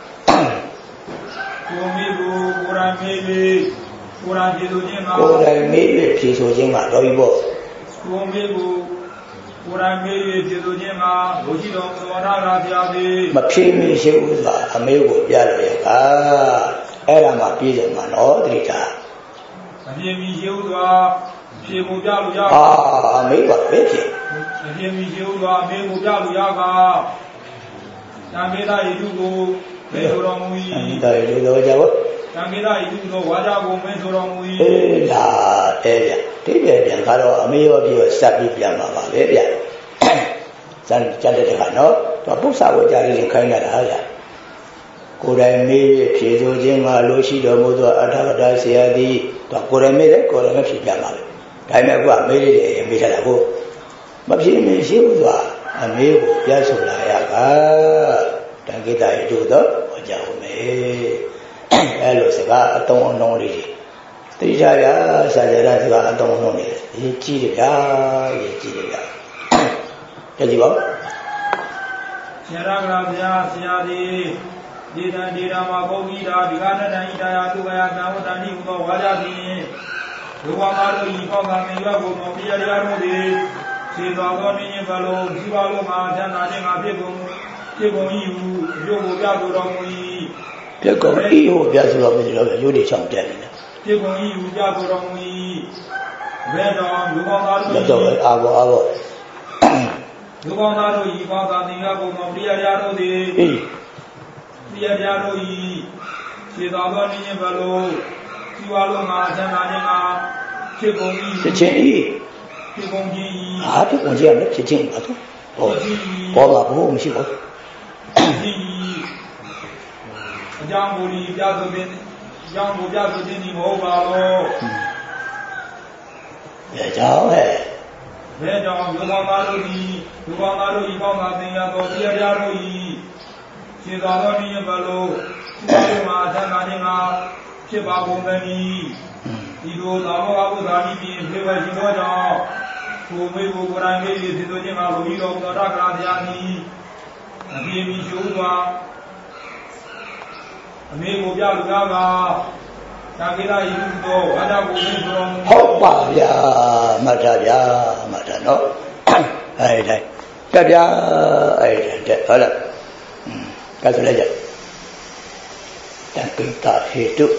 ကိုမေကိုကိုရာမေ၍ကိုရာဖြေဆိုခြင်းမှာကိုတိုင်မေး၍ဖြေဆိုခြင်းမှာတော့ဒီပေါ့ကိုမေကိုကိုယ်တိုင်မေး၍ဖြေဆိုခြင်းမှာလူရှိတော်သောရရာဇာတိမဖြေမရှိဘူးဆိုတာအမေကိုပြလို့ရပါအဲ့ဒါမှပြည့်စုံမှာနော်တိတာမဖြေမီရှိဘူးဆိုတာဖြေကိုပြလို့ရအာအမေပါပဲဖြေမဖြေမီရှိဘူးဆိုတာအမေကိုပြလို့ရပါသံမေတ္တာဤသူကိုမေဆိုတော်မူ၏သံမေတ္တာဤသူသောကြောင့်သံမေတ္တာဤသူသောဝါကြကိုမေဆိုတော်မူ၏အေးလာတဲ့ဗျတိပြပြန်ကတော့အမေရောပြီးတော့စပ်ပြီးပြန်ပါပါပဲဗျစံကြတဲ့တခါနော်တော့ပု္ပ္ပာဝကြလေးခိုင်းရတာဗျကိုယ်တိုင်မေးဖြေဆိုခြင်းမှာလို့ရှိတော်မူသောအထာဂတဆရာသည်တော့ကိုယ်တိုင်မေးတယ်ကိုယ်တိုင်ဖြေပြပါလေဒါပေမဲ့အခုကမေးလေးမေးထားတာကိုမဖြေမရှိဘူးဆိုတာအမေကိုပြဆိုလာရပါတန်ကိတ္တရေတို့တော့ဟောကြားဦးမယ်အဲ့လိုစကားအတုံးအနှုံးလေးတိကျဗျာစာကြရစကားအတုံးအနှုံးလေးရေးကြည့်တယ်ဗျာရေးကြည့်တယ်ဗျာကြည့်ပါဆရာကဗျာဆရာဒီဒီတန်ဒီရာမဘုံကြီးတာဒီကနတန်ဤတရားသူကယသံဝတ္တဏိဟူသောဝါကြသည်လူဝါမာတို့ဤပေါကမေရွက်ကိုမောပြရရမှုသည်ခြေတော်သောနေခြင်းဘလုံးဒီပါလုံးမှာဇန္နာခြင်းကဖြစ်ကုန်ဖြစ်ကုန်၏ဟုရုပ်ကိုပြဆိုတော်မူ၏ပြကုန်၏ဟုပြဆိုတော်မူလို့ရုပ်တွေချောင်းတက်နေတယ်ဖြစ်ကုန်၏ဟုပြဆိုတော်မူ၏ဘယ်တော်လူကောင်းသားတို့တော့အာဘောအာဘောလူကောင်းသားတို့ဤပေါကသင်္ကဘုံမောပြရရတို့သည်ပြရရတို့ဤခြေတော်သောနေခြင်းဘလုံးဒီပါလုံးမှာဇန္နာခြင်းကဖြစ်ကုန်၏ဖြစ်ခြင်း၏ဖြစ်ကုန်ခြင်းဟာဖြစ်ကုန်ခြင်းကဖြစ်ခြင်းပါသူဘောဘောမှာဘုမရှိဘူးဒီအကြောင်းကိုဒီပြဆိုတဲ့ကြောင်းကိုပြဆိုတဲ့ဒီမဟုတ်ပါဘူးဘယ်ကြောင့်လဲဘယ်ကြောင့်လူပေါင်းသားတို့ဒီလူပေါင်းသားတို့ဤပေါင်းသားသင်ရသောတရားတရားတို့ဤခြေတော်တော်နည်းဘလို့ဒီမှာသံဃာခြင်းကဖြစ်ပါကုန်သည်ဒီလိုသာမောကဘုရားကြီးပြင်ပြေဝဲရှိသောကြောင့်ကိုမေကိုကိုယ်တိုင်လေးဖြစ်သောခြင်းကဘုရားတော်ဘုရားကရာတရားသည်အပြည့်မီရှုစွာအမေကိုပြလူကားပါသာကိလာဤသို့ဝါဒကိုသိတော်မူဟုတ်ပါဗျာမှတ်တာဗျာမှတ်တာနော်အဲ့ဒါတက်ဗျာအဲ့ဒါတက်ဟုတ်လားကဲဆိုလိုက်ကြတကိတဟေတု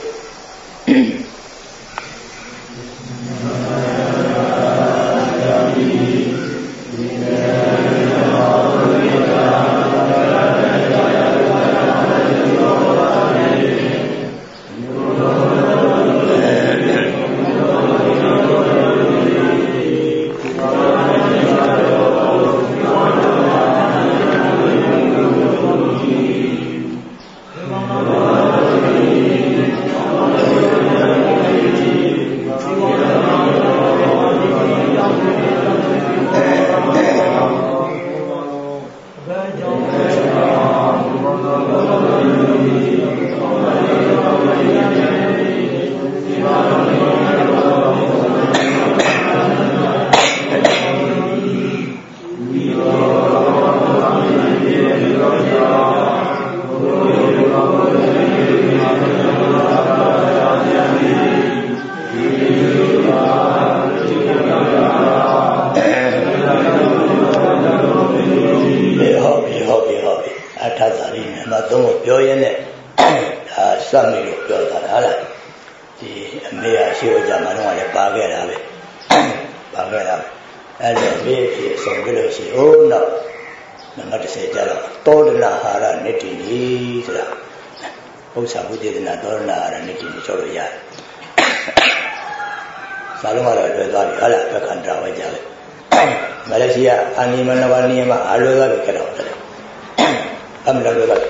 အနိမနဝနိယမအလွယ်သွားပြီခဲ့တော့တယ်အမလွယ်လွယ်သွားပြီ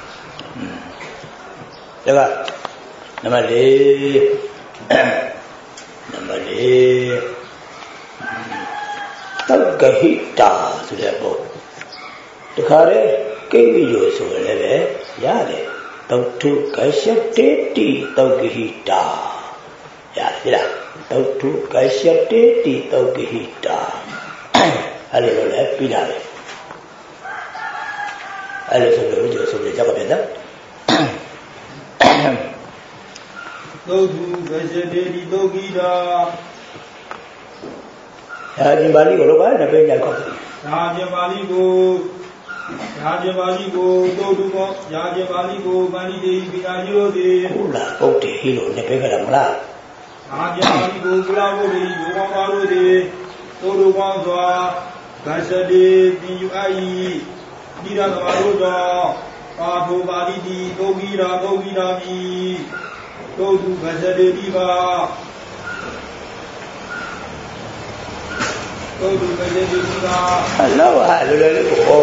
ဒါကနံပါတ်လေးနံပါတ်လေးတောက်ကဟိတာဆိုတဲ့ပေါ့တခါတည်းကိဝိယောဆိုရင်လည်းပဲရတယ်တောက်ထုကရှတေတိတောက်ကဟိတာရတယ်လားတောက်ထုကရှတေတိတောက်ကဟိတာအဲ့လိုလည်းပြီးတာပဲအဲ့လိုဆိုလို့ဒီဆိုပြီးကြောက်ပြန်တယ်သုဒ္ဓဗဇတေတိသုဂိတာဒါပြင်ပါဠိကိုတော့ဘာနဲ့ပြင်ကြကောက်တယ်ဒါပြင်ပါဠိကိုဒါပြင်ပါဠိကိုသုဒ္ဓကောဒါပြင်ပါဠိကိုပါဠိတေပိတာကြီးတို့သည်ဟုတ်လားဟုတ်တယ်ဟိလို့နဲ့ပြင်ကြတာမလားဒါပြင်ပါဠိကိုကုလဘုရားယောဂောပါတို့သည်သုဒ္ဓကောစွာဂသတေတိယအိဒီရသမာတို့ကြောင့်ပါထုပါဠိတိသုဂိတာသုဂိတာမိသုဒ္ဓဂသတေတိပါသုဒ္ဓဂသတေတိပါအလောဟာလွယ်လွယ်လေးကိုဩ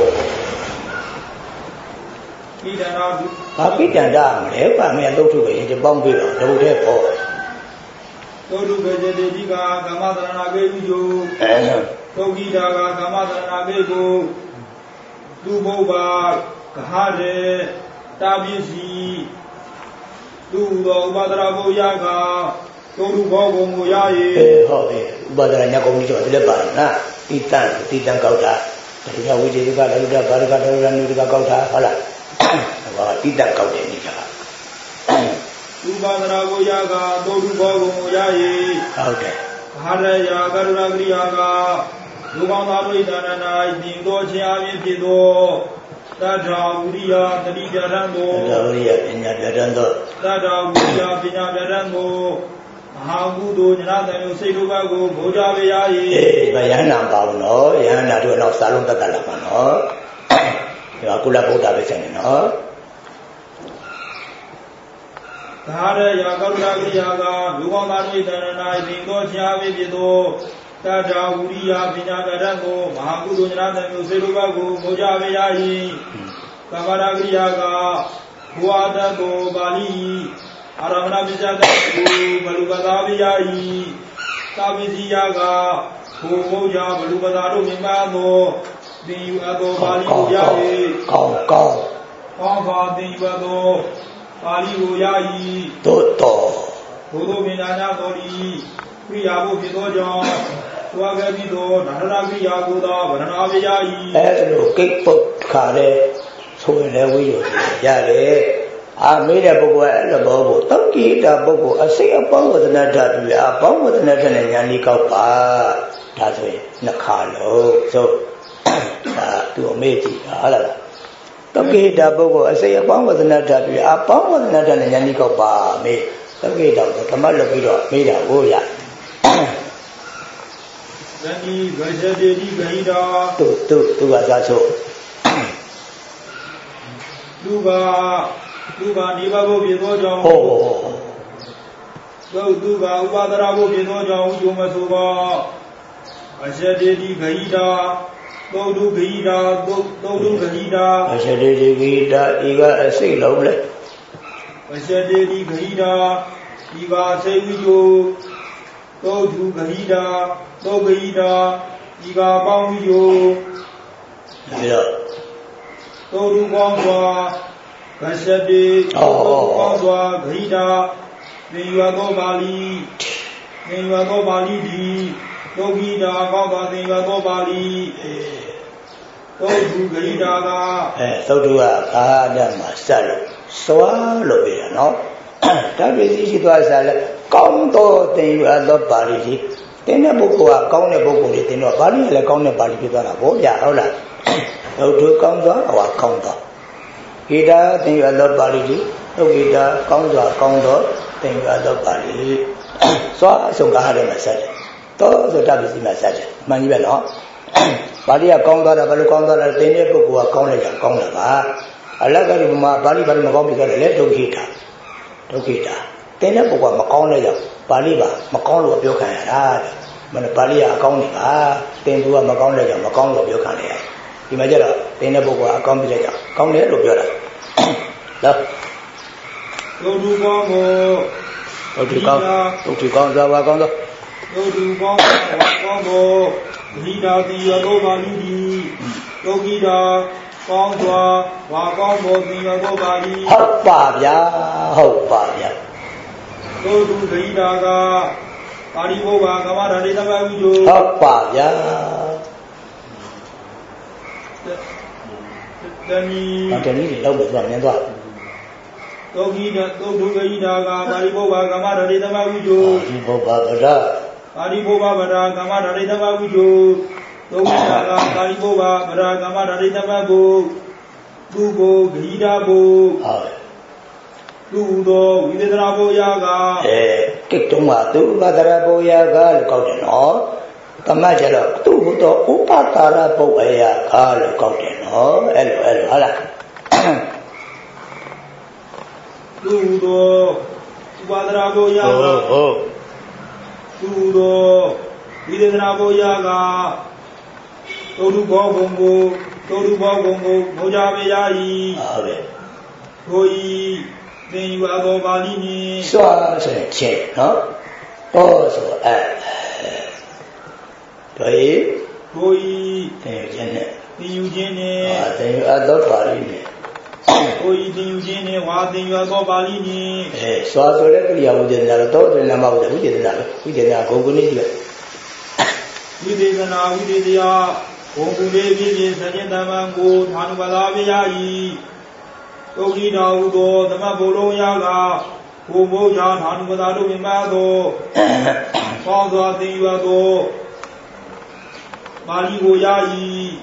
ကိတန္တာဘာကိတန္တာမလဲပါမယ်သုဒ္ဓပဲဒီပေါင်းပြီးတော့တဘုတဲ့ပေါ့သုဒ္ဓဂသတေတိပါကာမသရဏကေဥယောအဲသုဂိတာကကာမသရဏကေကိုသူဘုဗ္ဗကဟရေတာပစ္စည်းသူသောဥပဒရာဘုရားကသုဒ္ဓဘောဘုံကိုရ၏ဟုတ်တယ်ဥပဒရာညကုံကြီးဆိုတယ်လည်းပါတယ်နော်တိတန်တိတန်ကောက်တာတရားဝိဇေကလည်းလည်းဘာရကလည်းလည်းနုဒကကောက်တာဟုတ်လားဟောတိတန်ကောက်တယ်နေတာဥပဒရာဘုရားကသုဒ္ဓဘောဘုံကိုရ၏ဟုတ်တယ်ဟာရယာကရုဏာကရိယာကလူကောင်းသားတို့ဒါနနာဤသောခြင်းအပြင်ဖြစ်သောတထာဝိရိယတတိပြဋ္ဌာန်းသောတထာဝိရိယပညာပြဋ္ဌာန်းသောတထာဝိရိယပညာပြဋ္ဌာန်းသောမဟာကုသိုလ်ဉာဏ်တန်ရုပ်စိတ်တို့ဘက်ကိုဘုရားပြရ၏အေးဗယန္နာပါဘူးနော်ယန္နာတို့တော့စာလုံးတက်တက်လာပါနော်ဒီကကုလဗုဒ္ဓပဲဆိုင်နေနော်သာရယာကရုဏာကရိယာကလူကောင်းသားတို့ဒါနနာဤသောခြင်းအပြင်ဖြစ်သောတ Tata Uriya Vinagarango, Mahakudunathan Serubago, Moja Vayai, Kamaragriaga, Huadago, Bali, Aramana Vijagaku, Balubada Vayai, Taviziaga, Moja, Balubadaro Mimano, the Ado Bali Uyai, Kong Kong, Kong the Ado, Bali Uyai, Toto, Todo Minana Gori, Priyabu Pidoja. Swagabido, Nanabi Yaguda, Vanavia. Hello, kickbook carre, so in a way, Yale. I made a book at the bobo, don't get a bobo, I say a bomb with another, a bomb with another, and Yanika Ba. That's way, Nakalo. So, to a matey, Allah. Don't get a bobo, I say a bomb with another, a bomb with another, and Yanika Ba. Me, don't get out the Kamala made a woya. Nani Gajadedi Gaida Tu tu tu Gajaso Duga Duga Nibago Bidoja Oh Go Duga Ubadarabo Bidoja Umasuba Gajadedi Gaida Go do Gaida Go do Gaida Gajadedi Gaida Iga Say Lovely Gajadedi Gaida Iga Say Video Go to Gaida Go Gaida, Iga Bangyo, Go to Gangwa, Kasadi, Gangwa, Gaida, then you are no Bali, then you are no Bali, Go Gida, Ganga, then you are no Bali, Go to Gaida, so do I, Dama, Sal, swallow it, no? That is easy to us, come to, then you are not Bali. Then a book or count a book with no body, like count a body to the boy, yeah, all that. No two counter or counter. Gita, then you are not body, no Gita, counter, counter, then you are not body. So, so I had a message. Those are the message. Manuel, body a counter, a value counter, a ten book or counter, a counter. I like a body, but no because I let to Gita. To Gita. Then a book of Macaulay. Paliba, Macau of Yokan, Manapalia, County, then do a Macau, Macau of Yokan. Imagine, then a book of County, County of Yoda. Go to Bongo, go to Gongo, go to Gongo, go to Bongo, Lida, the Yagobali, Yogida, Gongo, Wagongo, the Yagobali. Hop, Babia, Hop, Babia. Go to Gaida, Ariboga, Gamara, Lida, Hoppa, yeah. Then he over one and what? Go to Gaida, Ariboga, Gamara, Lida, Ariboga, Ariboga, Gamara, Lida, Goga, Ariboga, Gamara, Lida, Google, Gaida, Bo. Ludo, we did Raboyaga. Eh, Kituma, do Badaraboyaga, Cotino, the Major, do the Upatara Boyaga, Cotino, El El Halak. Ludo, Badaraboyaga. Oh, Ludo, we did Raboyaga. Todu Bogombo, Todu Bogombo, Mojavayai. Hoi. Then you are the Balini. So I say, no? Also, eh. Toy, Hoi. Then you Then you are the Balini. Hoi, then you Jenny, what then you are the Balini. Eh, so I saw you would never thought in about we did not, we did not go good. We did an we did ya, Ogude, Sajentamango, Hanubalavia. Ogida Udo, the Mabolo Yaga, Umoja, Hanubado Mimado, Father, the Yuado, Maligo Yai.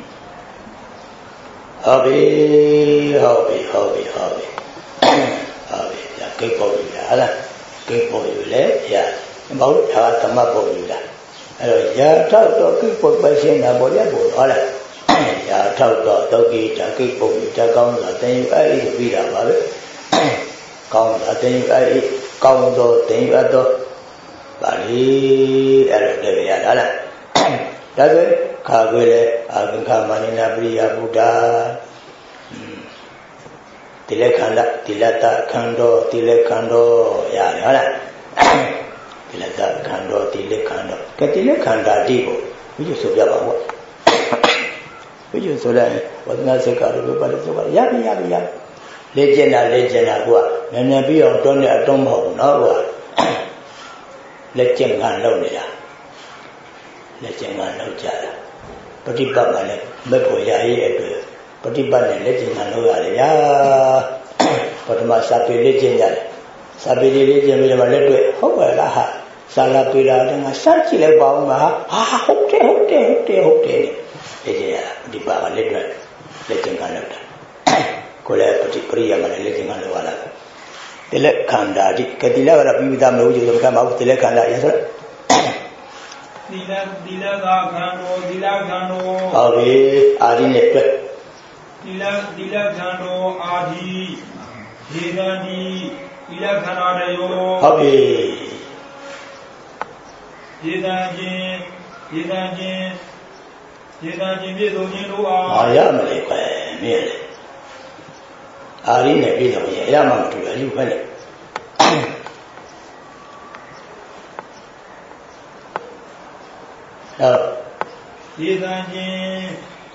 Hobby, hobby, hobby, hobby. Hobby, yeah, good for you, yeah, good for you, yeah. About the Mabolo. Yeah, talk to good for by saying about Yabo, ya thâu đó đâu kia trả cái bụng cha con là tên ấy vì là bảo con là tên ấy con đó tên ấy đó ပါဠိအဲ့ဒါတည်းရတာလားဒါဆိုခါခွေလေအာဂင်္ခမဏိနာပရိယဗုဒ္ဓတိလခန္ဓာတိလတခန္ဓောတိလခန္ဓောရတယ်ဟုတ်လားတိလတခန္ဓောတိလခန္ဓောကတိလခန္ဓာတိကိုဘုရားဆိုပြပါဦးဘုရားဆိုလိုက်ဝဒနာစက္ကရဘုပါဠိဆိုပါရပြီရပြီရလေ့ကျင့်တာလေ့ကျင့်တာကွာနည်းနည်းပြီးအောင်တွန်းနေအတုံးမဟုတ်ဘူးနော်ကွာလက်ကျင့်ကလုပ်နေတာလက်ကျင့်ကလုပ်ကြတာပฏิပတ်ကလည်းမက်ဖို့ရရေးအတွက်ပฏิပတ်နဲ့လက်ကျင့်ကလုပ်ရတယ်ဗျာပထမစာပေလက်ကျင့်ကြတယ်စာပေလေးလက်ကျင့်ပြီးတော့လက်တွေ့ဟုတ်ပါလားဟာစာလာပေလာတဲ့ငါစကြည့်လိုက်ပါဦးမှာဟာဟုတ်တယ်ဟုတ်တယ်ဟုတ်တယ်ဟုတ်တယ်လက်ကျင့်ရတာပฏิပတ်ကလက်တွေ့လက်ကျင့်ကလုပ်တာကိုလည်းပฏิပရိယမလည်းလက်ကျင့်ကလုပ်ရတာတိလခန္ဓာတိကတိလကတော့ပြီးပြီးသားမလို့ကျုပ်ကမဟုတ်တိလခန္ဓာရဆိုတိလတိလကခန္ဓောတိလခန္ဓောဟုတ်ပြီအာဒီနဲ့တွေ့တိလတိလခန္ဓောအာဒီဒေဂန္တိတိလခန္ဓာတယောဟုတ်ပြီဒေဂန္ချင်းဒေဂန္ချင်းဒေဂန္ချင်းပြည့်စုံခြင်းတို့အားအာရမလေးပဲမြင်တယ်အာရီနဲ့ပြည်တော်ရဲ့အရမမတူအလူပဲလေဟုတ်ဒီသံချင်း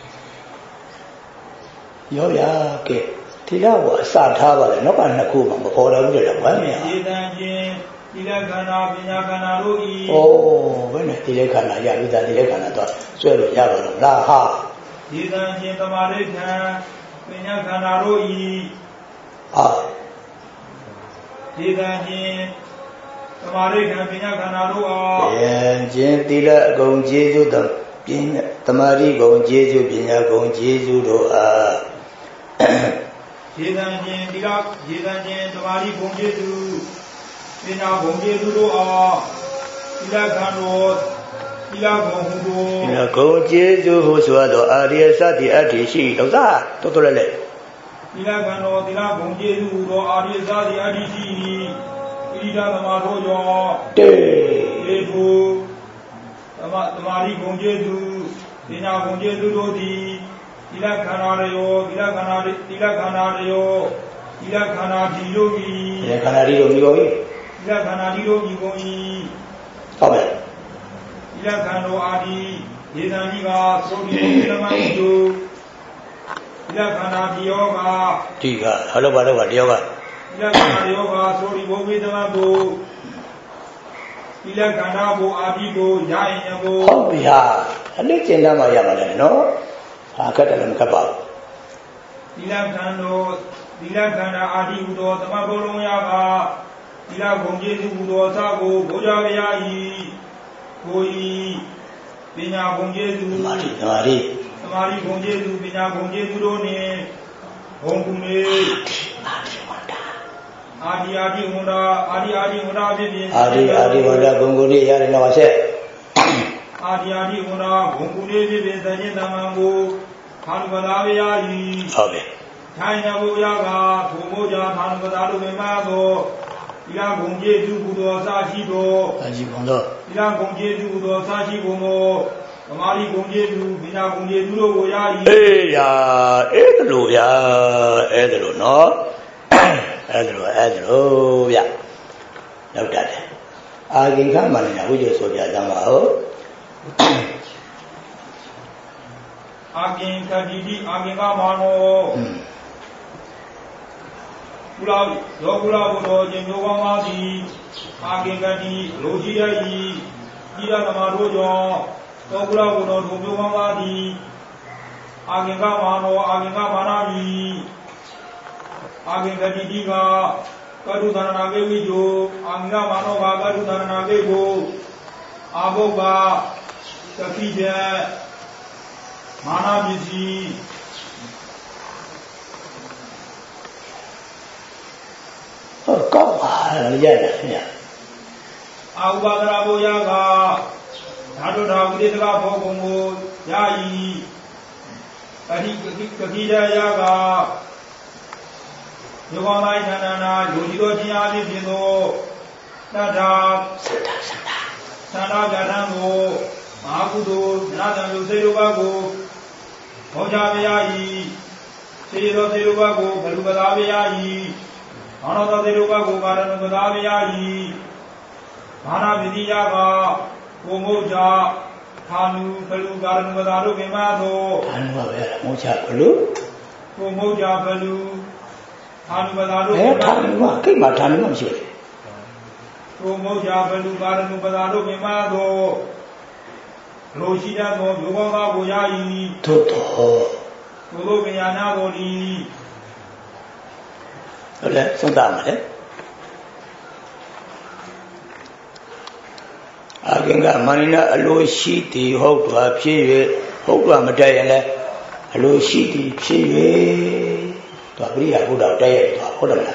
ရောရကဲဒီတော့အစထားပါလေနောက်ကနှစ်ခုမှမပေါ်တော့ဘူးလေဘာမှမရဒီသံချင်းဒီလခန္ဓာပညာခန္ဓာတို့ဤအိုးဘယ်နဲ့ဒီလခန္ဓာရပြီသားဒီလခန္ဓာတော့ဆွဲလို့ရပါတော့လားဟာဒီသံချင်းသမာဓိခံပညာခန္ဓာတို့ဤအာဒီကံချင်းသမာဓိကံပညာခန္ဓာတို့အားဉာဏ်ချင်းသီလအကုန်ကျေးဇူးတော်ပညာသမာဓိကုန်ကျေးဇူးပညာကုန်ကျေးဇူးတို့အားဒီကံချင်းသီလဒီကံချင်းသမာဓိကုန်ကျေးဇူးပညာကုန်ကျေးဇူးတို့အားသီလခန္ဓာသီလကုန်ဟုတို့သီလကုန်ကျေးဇူးဟုဆိုတော့အာရိယစတိအတ္တိရှိတော့သာတော်တော်လည်းသီလကံတော်သီလဂုံကျေးဇူးတော်အာရိယဇာတိအတ္တိရှိဣရိဒသမာတို့ကြောင့်တေေတုသမသမာဓိဂုံကျေးဇူးပညာဂုံကျေးဇူးတို့သည်သီလခန္ဓာရယောသီလခန္ဓာသီလခန္ဓာရယောသီလခန္ဓာဒီတို့ဤသီလခန္ဓာဒီတို့ဤကုန်၏သီလခန္ဓာဒီတို့ဤကုန်၏ဟုတ်ပါသီလခန္ဓာအာဒီဒေသံကြီးကသောတိဓမ္မဤတို့သီလခန္ဓာဒီယောကဒီကဟောလို့ပါတော့ကဒီယောကသီလခန္ဓာယောကသောတိဘုံဝိသမဘုသီလခန္ဓာဘုအာဒီကိုရရင်ဘုဟုတ်ပြီဟာအလေးကျင့်တတ်မှရပါလေနော်ဟာခက်တယ်လည်းမခက်ပါဘူးသီလခန္ဓာသီလခန္ဓာအာဒီဟုသောသမဘုံလုံးရကသီလဂုံကျေးဇူးဟုသောသာကိုဘုရားဗျာဤကိုဤပညာဂုံကျေးဇူးသမာဓိသမာဓိသမာဓိဂုံကျေးဇူးပညာဂုံကျေးဇူးတို့နှင့်ဘုံကုမေအာဒီဝန္တာအာဒီအာဒီဝန္တာအာဒီအာဒီဝန္တာဖြစ်ဖြစ်အာဒီအာဒီဝန္တာဘုံကုလေးရတယ်တော့ဆက်အာဒီအာဒီဝန္တာဘုံကုလေးဖြစ်ဖြစ်သခြင်းတမန်ကိုသာနုပဒါဗျာဤဟုတ်ပြီထိုင်ရဘုရားကဘုံမိုးကြသာနုပဒါတို့မြင်မှာသောသီလဂုံကျေးဇူးဟူသောစာရှိသောစာရှိဘုံသောသီလဂုံကျေးဇူးဟူသောစာရှိဘုံသောသမာဓိဂုံကျေးဇူးပညာဂုံကျေးဇူးတို့ကိုရ၏အေးရာအဲ့ဒါလို့ဗျာအဲ့ဒါလို့နော်အဲ့ဒါလို့အဲ့ဒါလို့ဗျလောက်တတ်တယ်အာဂိခမဏိနာဝိဇ္ဇေဆိုပြကြမှာဟုတ်အာဂင်ခတိတိအာဂင်ကမာနောကုလာရောကုလာဘုတော်ခြင်းမျိုးကောင်းပါသည်အာဂင်ခတိလိုရှိရ၏ဤရသမာတို့ကြောင့်သောကုလဘုတော်တို့မျိုးကောင်းပါသည်အာဂင်ကမာနောအာဂင်ကမာနာမိအာဂင်ခတိတိကကတုသရဏကေဝိဇောအာဂင်ကမာနောကကတုသရဏကေကိုအာဘုဗ္ဗသတိပြမာနာပစ္စည်းဟုတ်ကောက်ပါရတယ်ခင်ဗျအာဥပါဒရာဘုရားကဓာတုထာဝိတေတကဘောကုံကိုရ၏အဟိကတိကတိရယာကယောဂတိုင်းဌာနနာယောဂီတော်ခြင်းအားဖြင့်သောတထာသတ္တသတ္တ Sana Ganamo, Makudo, Nathan Serubago, Mojaviai, Siro Serubago, Perubadaviai, Another Serubago, Baranubadaviai, Mana Vidiava, Omoja, Hanu, Pelu, Baranubadaru, Gimado, Hanu, Moja Pelu, Omoja Pelu, Hanu Badaru, Hanu, Kimatan, Moja Pelu, Baranubadaru, Gimado, Roshida, Yoga, Boyai, Toto, Toloviana, Doni. Let's go down, eh? I can get Marina, a low sheety, hope to have Chive, hope to have a day, a low sheety, Chive, to a bria, put out day, to a Hodana.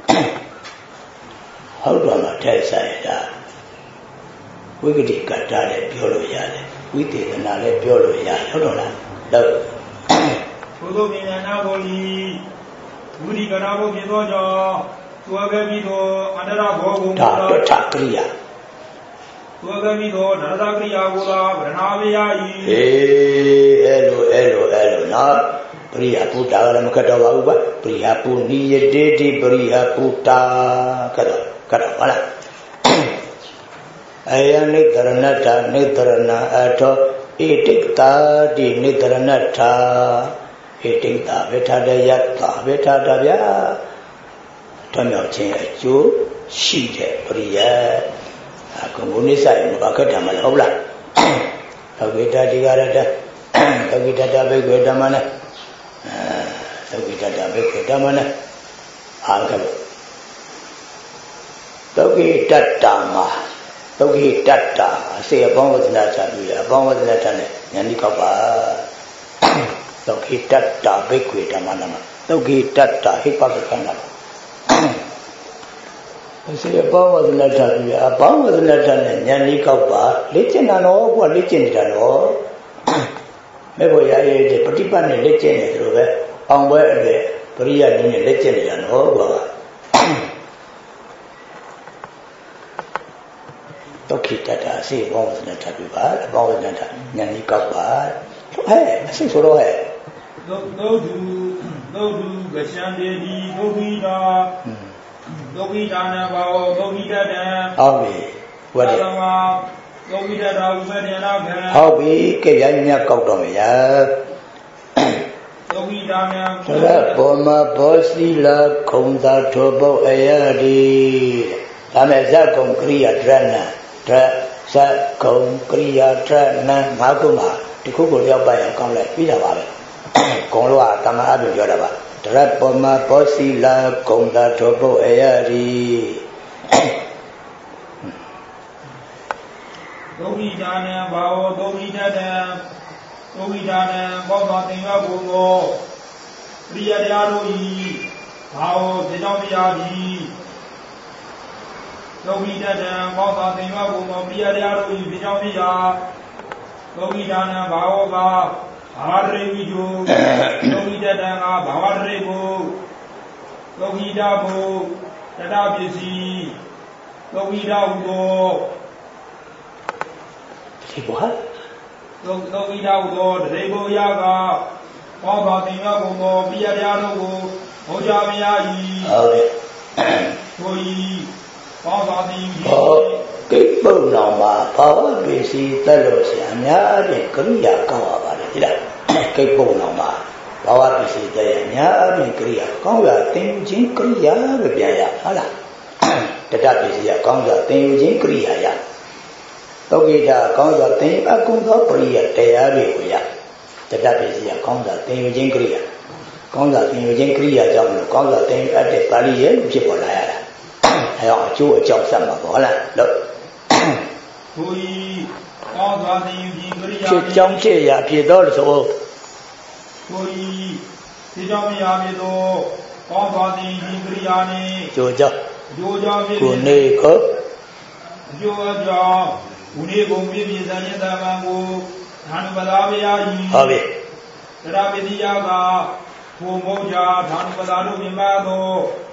How do I tell Sayada? We could take a diet, Piolo Yale. We did another Piolo Yale, Hodona. Love. Toloviana, Doni, Woody Ganabo, Gidoja, Tuagavido, Anara, Doctor Takria. Tuagavido, Nadagria, Granavia. Hello, hello, hello. Now, Priya Puta, Makatava, Priya Puni, Dedi, Priya Puta, Karavana. I am Nitharanata, Nitharana, Ato, Etikta, Di Nitharanata, Etikta, Vetadayata, Vetadaya, Tamachin, Ju, Shite, Priya. Comunisa, Bakatama, Obla, Tavita Digarata, Tavita Tabe Damana, Tavita Tabe Damana, Alcabo. Togi Tatama, Togi Tata, I say a bomb with Nata, a bomb with Natane, Yanikaba, Togi Tata, Bequi Tamanama, Togi Tata, Hippocana. I say a bomb with Nata, a bomb with Natane, Yanikaba, Lichen and all, what Lichen and all. Maybe I ate a pretty bunny Lichen through it, on where the Priya didn't Lichen and all. Tokitata, say, one was not happy bad, about was not Yanikaba. Hey, I say for all. Go to, go to Gashandi, Gogita, Gogita, Gogita, Hobby, what Gogita, Hobby, Kayanya Kotomia. Gogita, Boma, Bosila, Konda, Turbo, Ayadi. Amazakon Kriya Drana. Tra sa công kriya tra na ngã của mà thì khu vực giao bài con lại biết là bà con loa tam á được cho là bà tra poma posila con ta tropo ayari Dogi jana bao dogi jana dogi jana bao ba tình ba bồ ngô kriya dia roi bao thế trong bia gì Dogi jana bao ba tình ba bồ ngô kriya dia roi thế trong bia Dogi jana bao ba Bhavare vijo Dogi jana nga bhavare bo Dogi jabo Tata pisi Dogi jabo thì quá Dogi jabo Rebo yaga bao ba tình ba bồ ngô kriya dia roi Moja miyai Thôi bao ba tình cái bơm nào mà phá bị si ta lo sẽ nhá để cứng giả cao à bà đấy là cái bơm nào mà phá bị si ta nhá để cứng giả con là tiếng chính cứng giả về bây giờ đó là tất cả bị si con là tiếng chính cứng giả ya tôi nghĩ là con là tiếng à cũng có bây giờ thế à bị bây giờ tất cả bị si con là tiếng chính cứng giả con là tiếng chính cứng giả trong là con là tiếng ở để Paris ấy chỉ có lại là hay họ chú ở trong sân mà có là được Chứ trong chế giả phía đó là số Chú cho Của nê có Họ biết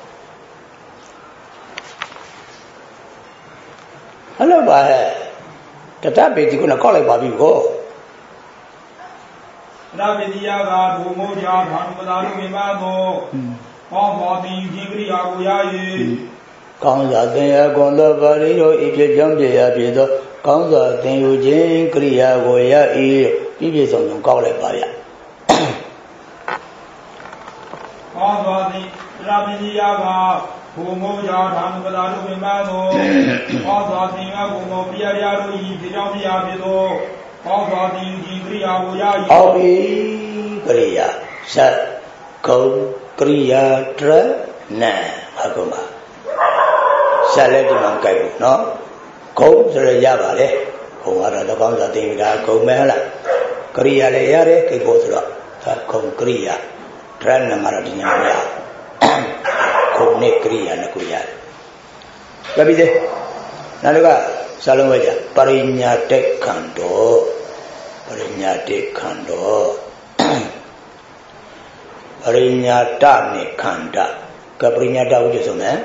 Hello bà တတပေဒီကကောက်လိုက်ပါပြီကိုတတပေဒီယာကဒုမောကြာဘာနုပဒါလူမြင်ပါတော့ဟောဘောတိခြင်းကရိယာကိုရ၍ကောင်းစွာသင်ရကုန်သောပါဠိတော်ဤဖြစ်ကြောင်းပြရာဖြစ်သောကောင်းစွာသင်ယူခြင်းကရိယာကိုရ၏ပြည့်ပြည့်စုံစုံကောက်လိုက်ပါဗျဟောစွာသင်တတပေဒီယာကဘုံမောကြာဓမ္မပဒါတို့မြင်ပါသောဟောစွာသင်ကဘုံမောပြရာရာတို့ဤဖြစ်ကြောင်းပြရာဖြစ်သောဟောစွာသင်ခြင်းကရိယာကိုရ၏ဟောပြီကရိယာသတ်ကုံကရိယာတရနံဟာကုံပါဆက်လက်ဒီမှာကြိုက်ဘူးနော်ဂုံဆိုရရပါလေဂုံကတော့တကောင်းစွာသင်ယူတာဂုံမဲဟုတ်လားကရိယာလည်းရတယ်ကိဖို့ဆိုတော့ဒါဂုံကရိယာတရနံကတော့ဒီညာမရဂုံနဲ့ကရိယာနဲ့ကိုရတယ်ပြပြီသေးနောက်တစ်ခါစာလုံးဝဲကြပရိညာတက်ခန္တောပရိညာတက်ခန္တောပရိညာတနဲ့ခန္ဓာကပရိညာတဝိဇ္ဇဆိုမယ်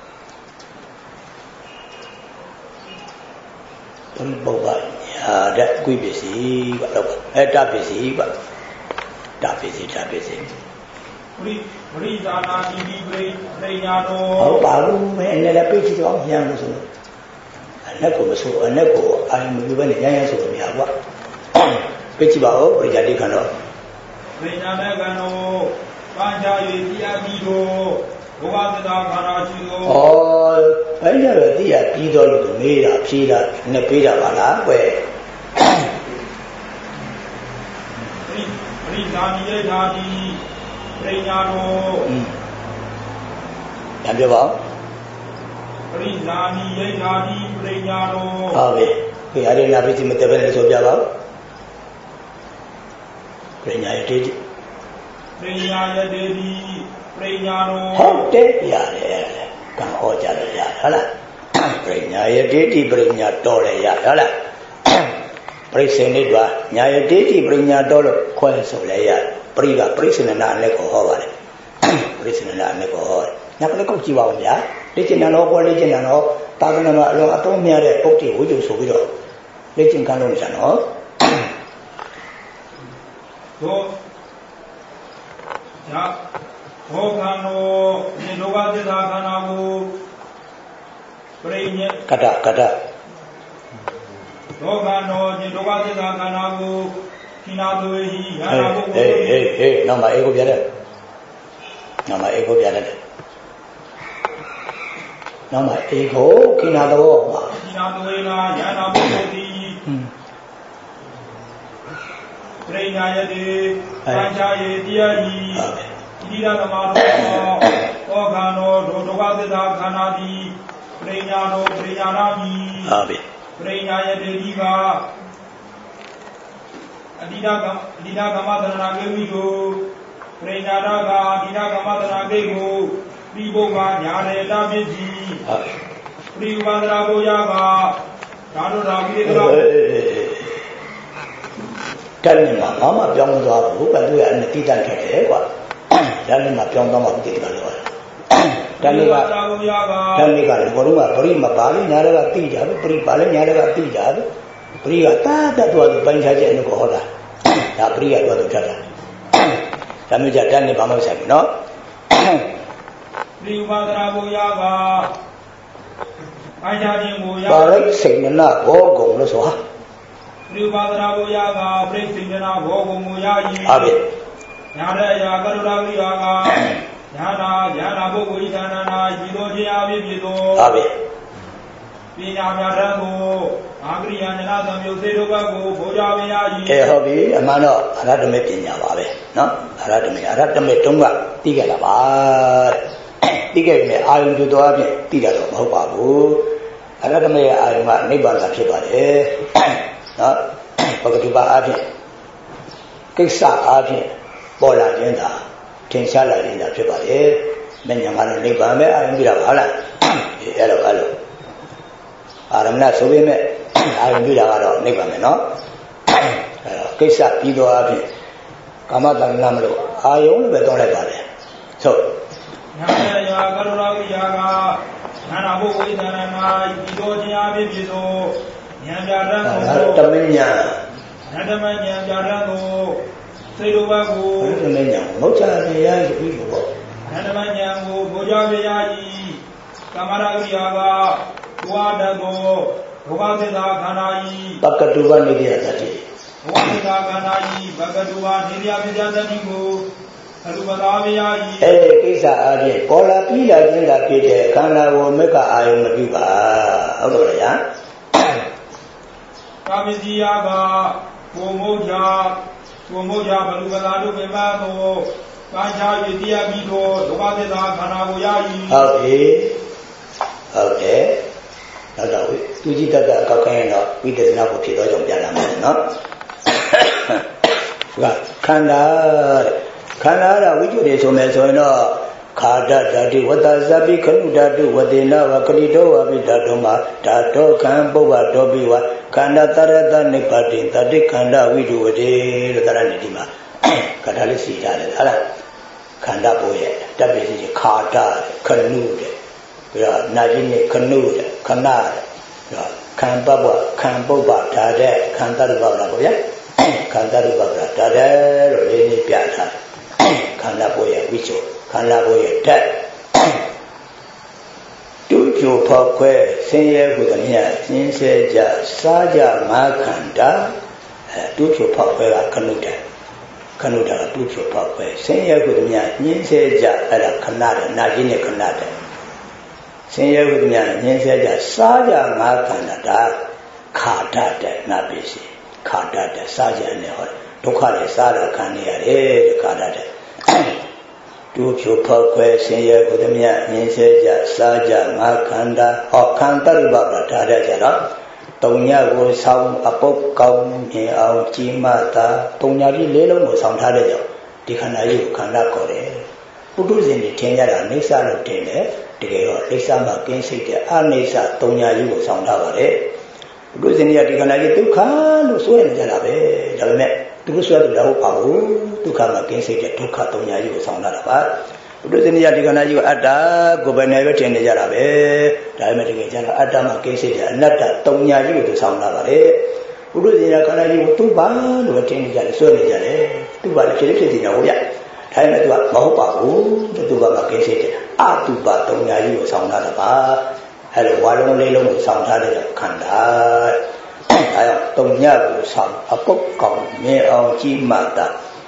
ဘုံပုဗ္ဗညာတဲ့ကွိပစ္စည်းကတော့အဲတပစ္စည်းပါတပစ္စည်းတပစ္စည်းပရိပရိဇာနာတိပရိပရိညာတော်ဟုတ်ပါဘူးပဲအဲ့လည်းပြည့်စုံအောင်ရမ်းလို့ဆိုလို့အနက်ကိုမဆိုအနက်ကိုအာယုံမပြဘဲနဲ့ရမ်းရမ်းဆိုလို့မရဘူးပြည့်ကြည့်ပါဦးပရိညာတိခန္ဓာပရိညာမေကံတော်ပန်းချာ၍တရားပြီးတော့ဘုရားသစ္စာခန္ဓာရှိသောဩအဲ့ကြတော့တရားပြီးတော့လို့မေးတာဖြေတာနဲ့ပေးတာပါလားကွယ်ပရိပရိဇာနိယဓာတိပရိညာတော်ညပြောပါဦးပရိဇာနိယဓာတိပရိညာတော်ဟုတ်ပြီခေအရိနာပိစီမတပည့်နဲ့ဆိုပြပါဦးပရိညာယတေတိပရိညာယတေတိပရိညာတော်ဟုတ်တယ်ရတယ်ကံဟောကြတယ်ရဟုတ်လားပရိညာယတေတိပရိညာတော်တယ်ရဟုတ်လားပရိစေနိဒ္ဓဝညာယတေတိပရိညာတော်လို့ခွဲဆိုလဲရပရိကပရိစေနနာလည်းကိုဟောပါတယ်ပရိစေနနာလည်းကိုဟောတယ်ညကလည်းကောက်ကြည့်ပါဦးဗျာလေ့ကျင့်တယ်တော့ကိုလေ့ကျင့်တယ်တော့သာသနာ့မှာအလုံးအသုံးများတဲ့ပုဒ်တိဝိဇ္ဇုဆိုပြီးတော့လေ့ကျင့်ခံလို့ရနော်တို့ညာဘောကံတော်ဒီလောကသစ္စာခန္ဓာကိုပရိညတ်ကတကတလောကံတော်ဒီလောကသစ္စာခန္ဓာကိုခိနာသွေဟိယာနာပုဂ္ဂိုလ်ဟေးဟေးနောက်မှအေကိုပြတယ်နောက်မှအေကိုပြတယ်နောက်မှအေကိုခိနာတော်မှာခိနာသွေနာယာနာပုဂ္ဂိုလ်တိပရိညာယတိပัญชာယေတရားဤဣတိရသမာတော်ဩခန္ဓာဒုဒုက္ခသစ္စာခန္ဓာတိပရိညာတော်ပရိညာနာမိဟုတ်ပြီပရိညာယတိဒီကအတိဒကံအတိဒကမ္မသရဏဂေဝိကိုပရိညာနာကအတိဒကမ္မသရဏဂေကိုပြီးဖို့ကညာရေတပစ္စည်းဟုတ်ပရိဝန္ဒရာကိုရကဒါတို့ရာကိလေသာတက်နေမှာဘာမှပြောင်းမသွားဘူးကသူကအနတိတတ်ခဲ့တယ်ကွာဓာတ်နဲ့မှပြောင်းသွားမှပြည့်တယ်လို့ဓာတ်နဲ့ကဓာတ်နဲ့ကလည်းဘုရုံကပရိမပါလိညာတွေကတိကြတယ်ပရိပါလိညာတွေကတိကြတယ်ပရိကတာတတ်သွားသူပိုင်းခြားချက်အနုကိုဟောတာဒါပရိကတော့သူထပ်တာဒါမျိုးကြဓာတ်နဲ့ဘာမှမဆိုင်ဘူးနော်ပရိဝါဒရာဘုရားကအာချာခြင်းကိုရပါရိစိဏနာဘောဂုံလို့ဆိုဟာပရိဝါဒရာဘုရားကပရိစိဏနာဘောဂုံကိုရည်ဟုတ်ပြီညာရရာကရုဏာဝိဟာကညာနာညာနာပုဂ္ဂိုလ်ဤဌာနနာဤသို့ခြင်းအဖြစ်ဖြစ်သောဟုတ်ပြီပညာမြတ်တဲ့ကိုအာဂရိယဉာဏသံယုတ်စေတို့ဘက်ကိုဘုရားမယားကြီးအဲဟုတ်ပြီအမှန်တော့အရဟတမေပညာပါပဲနော်အရဟတမေအရဟတမေတုံးကသိကြတာပါသိခဲ့ပြီအာယုံကျတော်အဖြစ်သိကြတော့မဟုတ်ပါဘူးအရဟတမေရဲ့အာယုံကနိဗ္ဗာန်သာဖြစ်ပါတယ်နော်ပဂတိပါအဖြစ်ကိစ္စအဖြစ်ပေါ်လာခြင်းသာထင်ရှားလာခြင်းသာဖြစ်ပါတယ်မဉ္ဇဉ်ကတော့နိဗ္ဗာန်ပဲအာရုံပြတာပါဟုတ်လားအဲ့လိုအဲ့လိုအာရမဏဆိုပေမဲ့အာရုံပြတာကတော့နိဗ္ဗာန်ပဲနော်အဲ့တော့ကိစ္စပြီးတော့အဖြစ်ကာမတဏ္ဍမလို့အာယုံလို့ပဲတောင်းလိုက်ပါတယ်ဆိုညာယာကရုဏာဝိယာကညာနာဘုဝိသရဏာဤတော်ခြင်းအဖြစ်ဖြစ်သောဉညာပြရန်ကိုတမညာနတမညာပြရန်ကိုစိတ်လိုဘကိုတမညာမောချပြရရှိပြီပေါ့နတမညာကိုဘောကြပြရဤကာမရာကိယာကဘဝတကောဘဝသစ္စာခန္ဓာဤပကတုဝနိယတတိဘဝသစ္စာခန္ဓာဤပကတုဝနိယပစ္စယတတိကိုအရူပသာပြရဤအဲကိစ္စအပြင်ပေါ်လာပြီးလာခြင်းသာဖြစ်တဲ့ခန္ဓာကိုမက်ကအာယုံမပြုပါဟုတ်တယ်လားကာမစီယာကဘုံမို့ချာဘုံမို့ချာဘလူပသာတို့ပြမသောကာချာယတိယပြီးတော့ဒုက္ခသစ္စာခန္ဓာကိုရဤဟုတ်ပြီဟုတ်တယ်နောက်တော့သူကြည့်တတ်တဲ့အကောက်ခိုင်းတော့ဝိသေသနာကိုဖြစ်တော့ကြောင့်ပြန်လာမယ်နော်ကခန္ဓာခန္ဓာရဝိကျွတွေဆိုမယ်ဆိုရင်တော့ခာဒဓာတုဝတ္တဇပိခဏုဓာတုဝတေနဝကတိတောဝပိဓာတုမှာဓာတောခံပုဗ္ဗတောပိဝခန္ဓာတရတနိဗ္ဗတိတတိခန္ဓာဝိတုဝတေလို့တရဏိဒီမှာကထာလေးစီထားတယ်ဟာလားခန္ဓာပေါ်ရဲ့တပိစီခာဒခဏုတဲ့ပြီးတော့နာကြီးနဲ့ခဏုတဲ့ခဏတဲ့ပြီးတော့ခံပပ္ပခံပုဗ္ဗဓာတဲ့ခံတရပ္ပလားပေါ့ဗျာခံတရပ္ပလားဓာတဲ့လို့လေးလေးပြထားခန္ဓာပေါ်ရဲ့ဝိကျွခန္ဓာကိုယ်ရဲ့ဓာတ်တူဖြူဖောက်ခွဲဆင်းရဲဟုသည်များရှင်းဆဲကြစားကြငါးခန္ဓာအဲတူဖြူဖောက်ခွဲကခဏုတ္တခဏုတ္တကတူဖြူဖောက်ခွဲဆင်းရဲဟုသည်များရှင်းဆဲကြအဲ့ဒါခဏတဲ့နာကြီးနဲ့ခဏတဲ့ဆင်းရဲဟုသည်များရှင်းဆဲကြစားကြငါးခန္ဓာဒါခါတတ်တဲ့နာပိစီခါတတ်တဲ့စားကြနဲ့ဟောဒုက္ခတွေစားတာခံနေရတယ်တဲ့ခါတတ်တဲ့တူဖြူဖောက်ခွဲဆင်းရဲဘုဒ္ဓမြတ်မြင်စေကြစားကြငါခန္ဓာဟောခန္ဓာရူပကထားတဲ့ကြတော့တုံညာကိုဆောင်းအပုတ်ကောင်းမြင်အောင်ကြီးမတာတုံညာကြီးလေးလုံးကိုဆောင်းထားတဲ့ကြောင့်ဒီခန္ဓာကြီးကိုခန္ဓာခေါ်တယ်ပုထုဇဉ်တွေထင်ကြတာအိဋ္ဌလို့တင်တယ်တကယ်တော့အိဋ္ဌမှာကင်းစိတ်တဲ့အနိစ္စတုံညာကြီးကိုဆောင်းထားပါတယ်ပုထုဇဉ်တွေကဒီခန္ဓာကြီးဒုက္ခလို့ဆိုရနေကြတာပဲဒါပေမဲ့သူတို့ဆိုရတဲ့တော့ပါဘူးဒုက္ခမှာကင်းစိတ်တဲ့ဒုက္ခတုံညာကြီးကိုဆောင်လာတာပါဘုဒ္ဓဇနီယဒီခန္ဓာကြီးကိုအတ္တကိုပဲနေပဲထင်နေကြတာပဲဒါပေမဲ့တကယ်ကျတော့အတ္တမှာကင်းစိတ်တဲ့အနတ္တတုံညာကြီးကိုသူဆောင်လာပါတယ်ဘုဒ္ဓဇနီယခန္ဓာကြီးကိုသူ့ပါလို့ပဲထင်နေကြတယ်ဆွဲနေကြတယ်သူ့ပါလည်းဖြစ်ဖြစ်နေကြဟုတ်ဗျဒါပေမဲ့သူကမဟုတ်ပါဘူးသူ့ပါမှာကင်းစိတ်တဲ့အတုပတုံညာကြီးကိုဆောင်လာတာပါအဲ့လိုဝါလုံးလေးလုံးကိုဆောင်ထားတဲ့ခန္ဓာအဲတုံညာကိုဆောင်အပုတ်ကောင်မြင်အောင်ကြီးမှတာ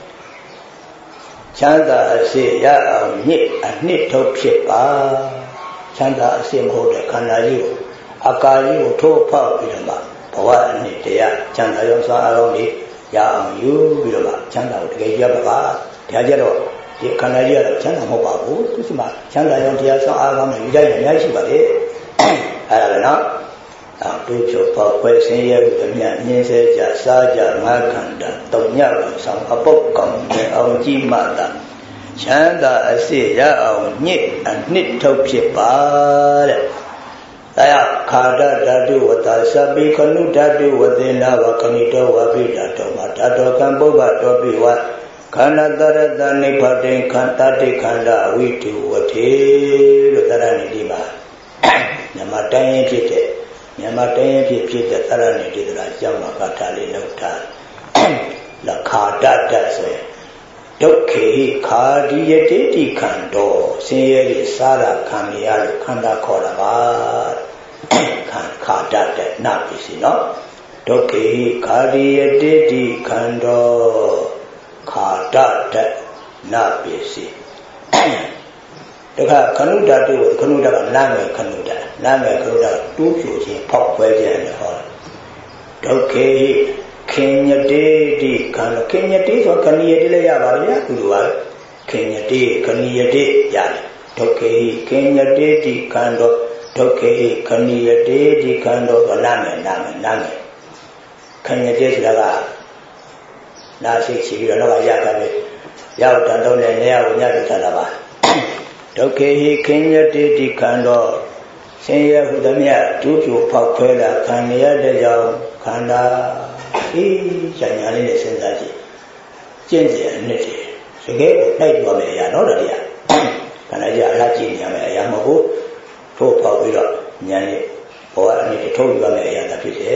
ချမ်းသာအစေရအောင်ညစ်အနှစ်ထုတ်ဖြစ်ပါချမ်းသာအစေမဟုတ်တဲ့ခန္ဓာကြီးကိုအကာကြီးကိုထိုးဖောက်ပြီးတော့မှဘဝအနှစ်တရားချမ်းသာရောစွာအလုံးလေးရအောင်ယူပြီးတော့မှချမ်းသာကိုတကယ်ရပါပါတရားကြတော့ဒီခန္ဓာကြီးကတော့ချမ်းသာမဟုတ်ပါဘူးသူစမှာချမ်းသာရောတရားစွာအားကောင်းတဲ့ယူကြရအများကြီးရှိပါလေအဲ့ဒါလည်းနော်တူဖြူဖောက်ခွဲဆင်းရဲမှုအမြတ်မြင်စေကြစားကြငါခန္ဓာတုံညကိုဆောင်အပုတ်ကောင်းတဲ့အောင်ကြီးမှတာချမ်းသာအစေရအောင်ညစ်အနှစ်ထုတ်ဖြစ်ပါတဲ့ဒါရခါဒဓာတုဝတ္တသပိခဏုဓာတုဝသေနာဝကဏိတောဝပိဓာတောမှာဓာတောကံပုဗ္ဗတောပိဝခန္ဓာတရတနိဗ္ဗတိခန္ဓာတိခန္ဓာဝိတုဝထေလို့တရဏိဒီမှာညမတိုင်းဖြစ်တဲ့မြန်မာတိုင်းဖြစ်ဖြစ်တဲ့သရဏိတိတရာကျောင်းမှာကထာလေးလောက်ထားလခါတတဆိုရင်ဒုက္ခေခာဒီယတိတိခန္တောဆင်းရဲရစားတာခံရလို့ခန္ဓာခေါ်တာပါခန္ခါတတနာပစ္စည်းနော်ဒုက္ခေခာဒီယတိတိခန္တောခါတတနာပစ္စည်းတခါခဏုဓာတုကိုခဏုဓာကနာငယ်ခဏုဓာနာငယ်ခဏုဓာတူးဖြူခြင်းဖောက်ခွဲခြင်းနဲ့ဟောဒုက္ခေခင်ညတေတိခန္ဓာခင်ညတေဆိုခဏီယတိလည်းရပါဗျာကုလိုပါခင်ညတေခဏီယတိရတယ်ဒုက္ခေခင်ညတေတိခန္ဓာဒုက္ခေခဏီယတေတိခန္ဓာကနာငယ်နာငယ်နာငယ်ခင်ညတေဆိုတာကနာစိတ်ချပြီးတော့တော့ရတာပဲရောက်တန်တော့လည်းနေရာကိုညတ်ထားတာပါဒုက္ခေဟိခင်ယတိတိခန္ဓာဆင်းရဲဟုသည်မြတ်ဒုဖြူဖောက်ခွဲတာခံရတဲ့ကြောင့်ခန္ဓာအေးဉာဏ်ဉာဏ်လေးနဲ့စဉ်းစားကြည့်ကျင့်ကြံအနှစ်တည်းစကဲကိုတိုက်သွားမယ်အရာတော့တရားခန္ဓာကြီးအလားကြည့်နေရမယ်အရာမဟုတ်ဘူးထို့ဖောက်ပြီးတော့ဉာဏ်နဲ့ဘောအနှစ်ထုတ်ယူရမယ်အရာသာဖြစ်တယ်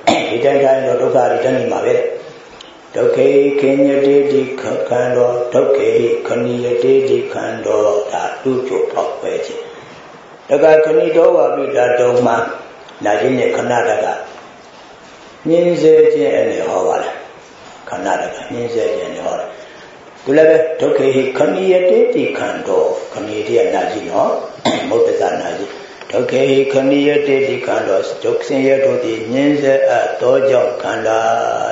ဒီတိုင်းတိုင်းတော့ဒုက္ခတွေတန်းနေမှာပဲဒုက္ခေခင်းရတေတိခန္တော်ဒုက္ခေခဏိယတေတိခန္တော်ဒါသူ့ကျိုးပေါက်ပဲချင်းတက္ကခဏိတော်ဝါပိတာတုံမှာနာခြင်းနဲ့ခဏတကညင်းစေခြင်းအနေဟောပါလားခဏတကညင်းစေခြင်းအနေဟောတယ်သူလည်းပဲဒုက္ခေခဏိယတေတိခန္တော်ခဏိယတေကနာခြင်းနော်မုဒ္ဒသနာခြင်းဒုက္ခေခဏိယတေတိခန္တော်ဒုက္ခရတို့သည်ညင်းစေအပ်သောကြောင့်ခန္ဓာ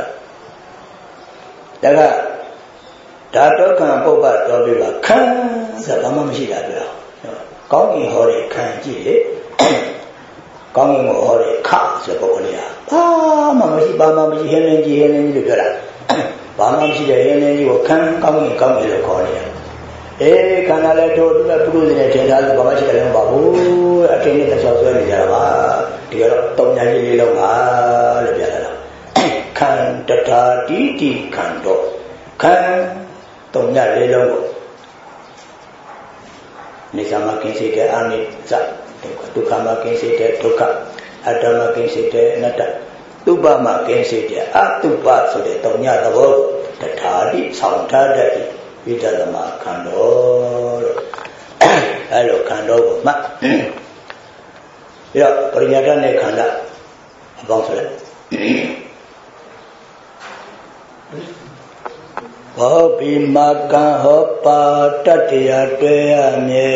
ဒါကဒါဒုက္ခပုပ္ပတော်ပြီပါခံဆိုတာဘာမှမရှိတာပြောကောင်းကင်ဟောတဲ့ခံကြည့်လေကောင်းကင်ကိုဟောတဲ့ခဆိုပုဂ္ဂိုလ်ရာဘာမှမရှိဘာမှမရှိဟင်းလင်းကြီးဟင်းလင်းကြီးလို့ပြောတာဘာမှမရှိတဲ့ဟင်းလင်းကြီးကိုခံကောင်းကင်ကောင်းကင်လို့ခေါ်နေတာအေးခန္ဓာလည်းတို့သူကပုရုဇဉ်နဲ့ထင်ထားလို့ဘာမှရှိတယ်မပါဘူးအထင်နဲ့သက်ဆွဲနေကြတာပါဒီကတော့တုံညာကြီးလေးလုံးပါလို့ပြောတာခန္တတာတိတိခန္တော်ခန္တုံညလေးလုံးကိုနေသမကင်းစေတဲ့အနိစ္စဒုက္ခမကင်းစေတဲ့ဒုက္ခအတ္တမကင်းစေတဲ့အနတ္တသုပမကင်းစေတဲ့အတုပဆိုတဲ့တုံညသဘောတထာတိဆောင်ထားတဲ့ဝိတ္တသမခန္တော်လို့အဲလိုခန္တော်ကိုမှတ်ပြီးတော့ပရိညာတနဲ့ခန္ဓာအပေါင်းဆိုလိုက်ဘောဘိမကံဟောပါတတ္တရာတွေ့ရမြဲ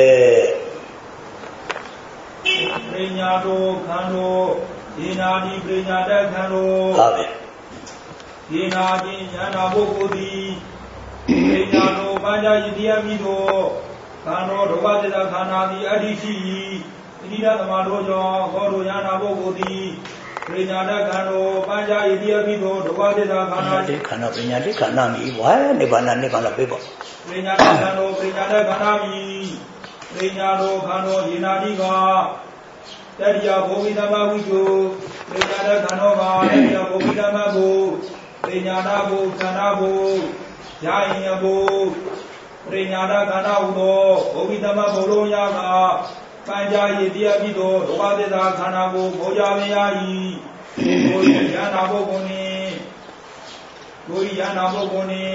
ပရိညာတို့ခန္ဓာဒီနာဒီပရိညာတခန္ဓာဟုတ်ပြီဒီနာချင်းဉာဏပုဂ္ဂိုလ်သည်ပရိညာတို့ဘာသာယတိယမိတို့ခန္ဓာဒုက္ခသစ္စာခန္ဓာသည်အတ္တိရှိသတိရသမတို့ကြောင့်ဟောတို့ဉာဏပုဂ္ဂိုလ်သည်ပရိညာတခန္ဓာဘာသာယတိယမိတို့ဒုက္ခသစ္စာခန္ဓာဒီခန္ဓာပရိညာတိခန္ဓာမိဝါနိဗ္ဗာန်နိဗ္ဗာန်ပြေပေါ့ပရိညာတခန္ဓာပရိညာတခန္ဓာမိပရိညာတို့ခန္ဓာယေနာတိကတတိယဘုဝိသမဝိတုပရိညာတခန္ဓာကတတိယဘုဝိသမဘုပရိညာနာဘုခန္ဓာဘုယာယင်ဘုပရိညာတခန္ဓာဟုသောဘုဝိသမဘုလုံးရာကပัญจယေတိယပိသောဒုက္ခသစ္စာခန္ဓာကိုဘောကြမရ၏ဘုရားဉာဏဘုကုဏိဘုရားဉာဏဘုကုဏိ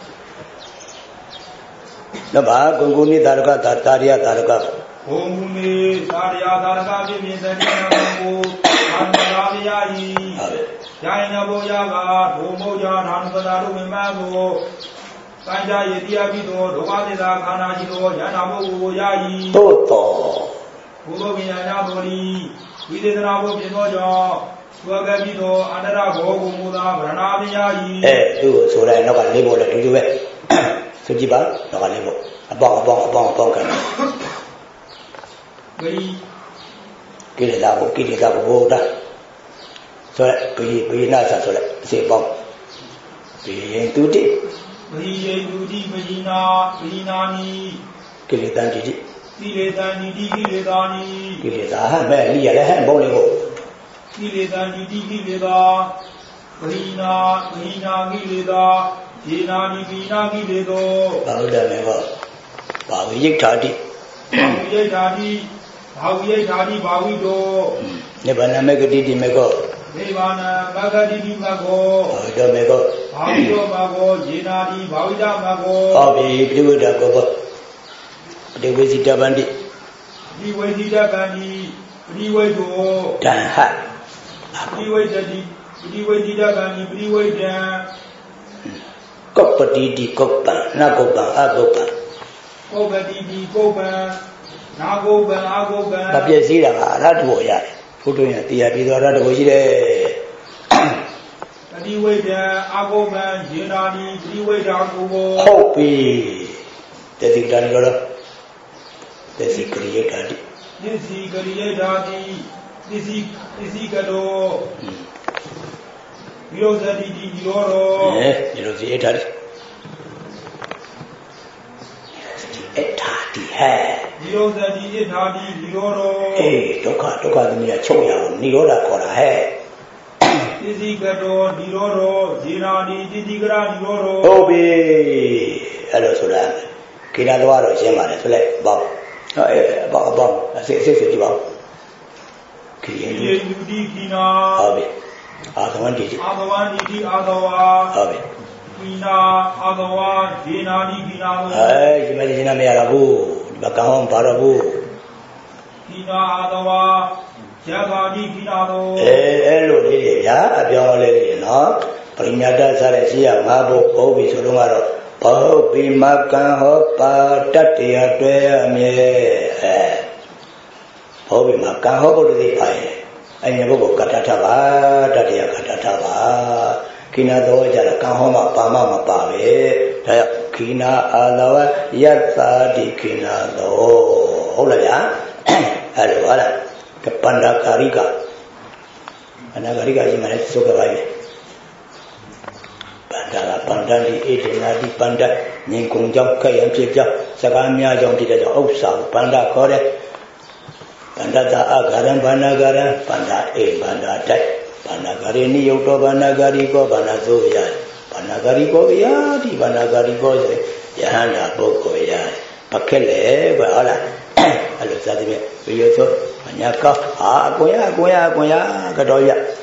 နဘာဂုံဂုဏိတာရကတာရိယတာရကဘုံမူနေသာရယာသာရကပြည့်ပြည့်စုံစုံကိုအာမရာမယ၏ယာယနာဘောယာကဒုမောဇာဓာနုပဒါတို့မြမကိုပัญจယေတိယပိသောဒုက္ခသစ္စာခန္ဓာရှိသောဉာဏဘုကိုရ၏သို့တော်ဘုလိုဉာဏတော်ဤဝိသေသနာဘုပြင်သောကြောင့်သွက်ကပိသောအန္တရဘောကိုမူသာဗရဏာမယ၏အဲသူ့ဆိုလိုက်နောက်ကလေးဖို့လည်းတူတူပဲဆိုကြည့်ပါနောက်ကလေးဖို့အပေါင်းအပေါင်းအပေါင်းအပေါင်းခံဂိကိလေသာကိုကိလေသာကိုဘုဒ္ဓဆိုရက်ဘိဘိနာသာဆိုရက်အစေပေါင်းဘိယင်တုတိဘိယင်တုတိဘိနာဘိနာနီကိလေသာတိတိကိလေသာနိတိကိလေသာနီကိလေသာဟဲ့လိရလည်းဟဲ့ဘုံလေးကိုကိလေသာနိတိကိလေသာဘိနာဘိနာကိလေသာယေနာနိဘိနာကိလေသောဘာလို့လဲမေဘောဘာဝိယိဋ္ဌာတိဘာဝိယိဋ္ဌာတိဘာဝိယိဋ္ဌာတိဘာဝိတောနိဗ္ဗာန်မေကတိတိမေကောနိဗ္ဗာန်မဂ္ဂတိတိမဂ္ဂောဘာဝိတောမေကောဘာဝိတောမဂ္ဂောယေနာတိဘာဝိတမဂ္ဂောဟုတ်ပြီပြိဝိတကောဘောပတိဝိဇိတဗန္တိပတိဝိဇိတဗန္တိပတိဝိတောတံဟပတိဝိတတိပတိဝိဇိတဗန္တိပတိဝိတံကောပတိတိကောပံနကောပံအကောပံကောပတိတိကောပံနာကောပံအကောပံမပြည့်စည်တာကအရတ္တဘောရတယ်ဘုဒ္ဓရဲ့တရားပြီးတော့အရတ္တဘောရှိတယ်ပတိဝိတံအကောပံယေနာတိပတိဝိတာကိုဘောဟုတ်ပြီတတိတန်ရောတသိကရိယတာတိသစ္စည်းကရိယတာတိသစ္စည်းသစ္စည်းကတော်วิโรธတိတိဒီရောတော်အဲဒီလိုစီအထာတိအထာတိဟဲ့ဒီရောသတိအထာတိဒီရောတော်အေးဒုက္ခဒုက္ခသမီးကချုပ်ရအောင်နိရောဓခေါ်တာဟဲ့သစ္စည်းကတော်ဒီရောတော်ဇေနာတိတိတိကရဒီရောတော်ဟုတ်ပြီအဲ့လိုဆိုတာကိနာတော်တော့ရှင်းပါတယ်ဆိုလိုက်ပေါ့ဟောအဲပေါ့ပေါ့အစစ်အစစ်ဆိုကြည့်ပါဦးကိယေယူတိကိနာဟုတ်ပြီအာသဝန္တိတိအာသဝန္တိတိအာသဝါဟုတ်ပြီခိနာအာသဝါဒေနာတိခိနာလို့အဲဒီမှာဒီနာမရတာဘူးဒီမှာကောင်းဘာတော့ဘူးခိနာအာသဝါဇဂာတိခိနာလို့အဲအဲ့လိုလေးတွေဗျာအပြောင်းလဲလေးနော်ပရိညာတဆတဲ့ရှိရငါဘုတ်ဟုတ်ပြီဆိုတော့ကတော့ဘောဘိမကံဟောပါတတ္တရတွဲအမြဲအဲဘောဘိမကံဟောဘုဒ္ဓသိပါရဲ့အဲ့ဒီဘုတ်ကိုကတ္တထပါတတ္တရကတ္တထပါခိနာတော်ကြတာကံဟောမှပါမမပါပဲဒါကြောင့်ခိနာအာလဝယတ္တာတိခိနာတော်ဟုတ်လားဗျာအဲ့လိုပါလားကပန္ဒကာရိကအနာဂရိကကြီးမှလည်းသုခပါပဲပန္ဒကပန္ဒတိအေဒေနာတိပန္ဒငင်ကုံကြောင့်ခက်ရဖြစ်ကြောင့်စကားများကြောင့်ဖြစ်တဲ့ကြောင့်ဥစ္စာပန္ဒခေါ်တဲ့ပန္ဒတာအာဂရံဘာနာဂရံပန္ဒအေပန္ဒတိုက်ဘာနာဂရိနိယုတ်တော်ဘာနာဂရိကောဘာနာသုယဘာနာဂရိကောယာတိဘာနာဂရိကောဆိုယဟန္တာပုဂ္ဂိုလ်ယာပခက်လေကွဟုတ်လားအဲ့လိုစသဖြင့်ဘယ်လိုဆိုညာကောက်ဟာအကွန်ရအကွန်ရအကွန်ရကတော့ရ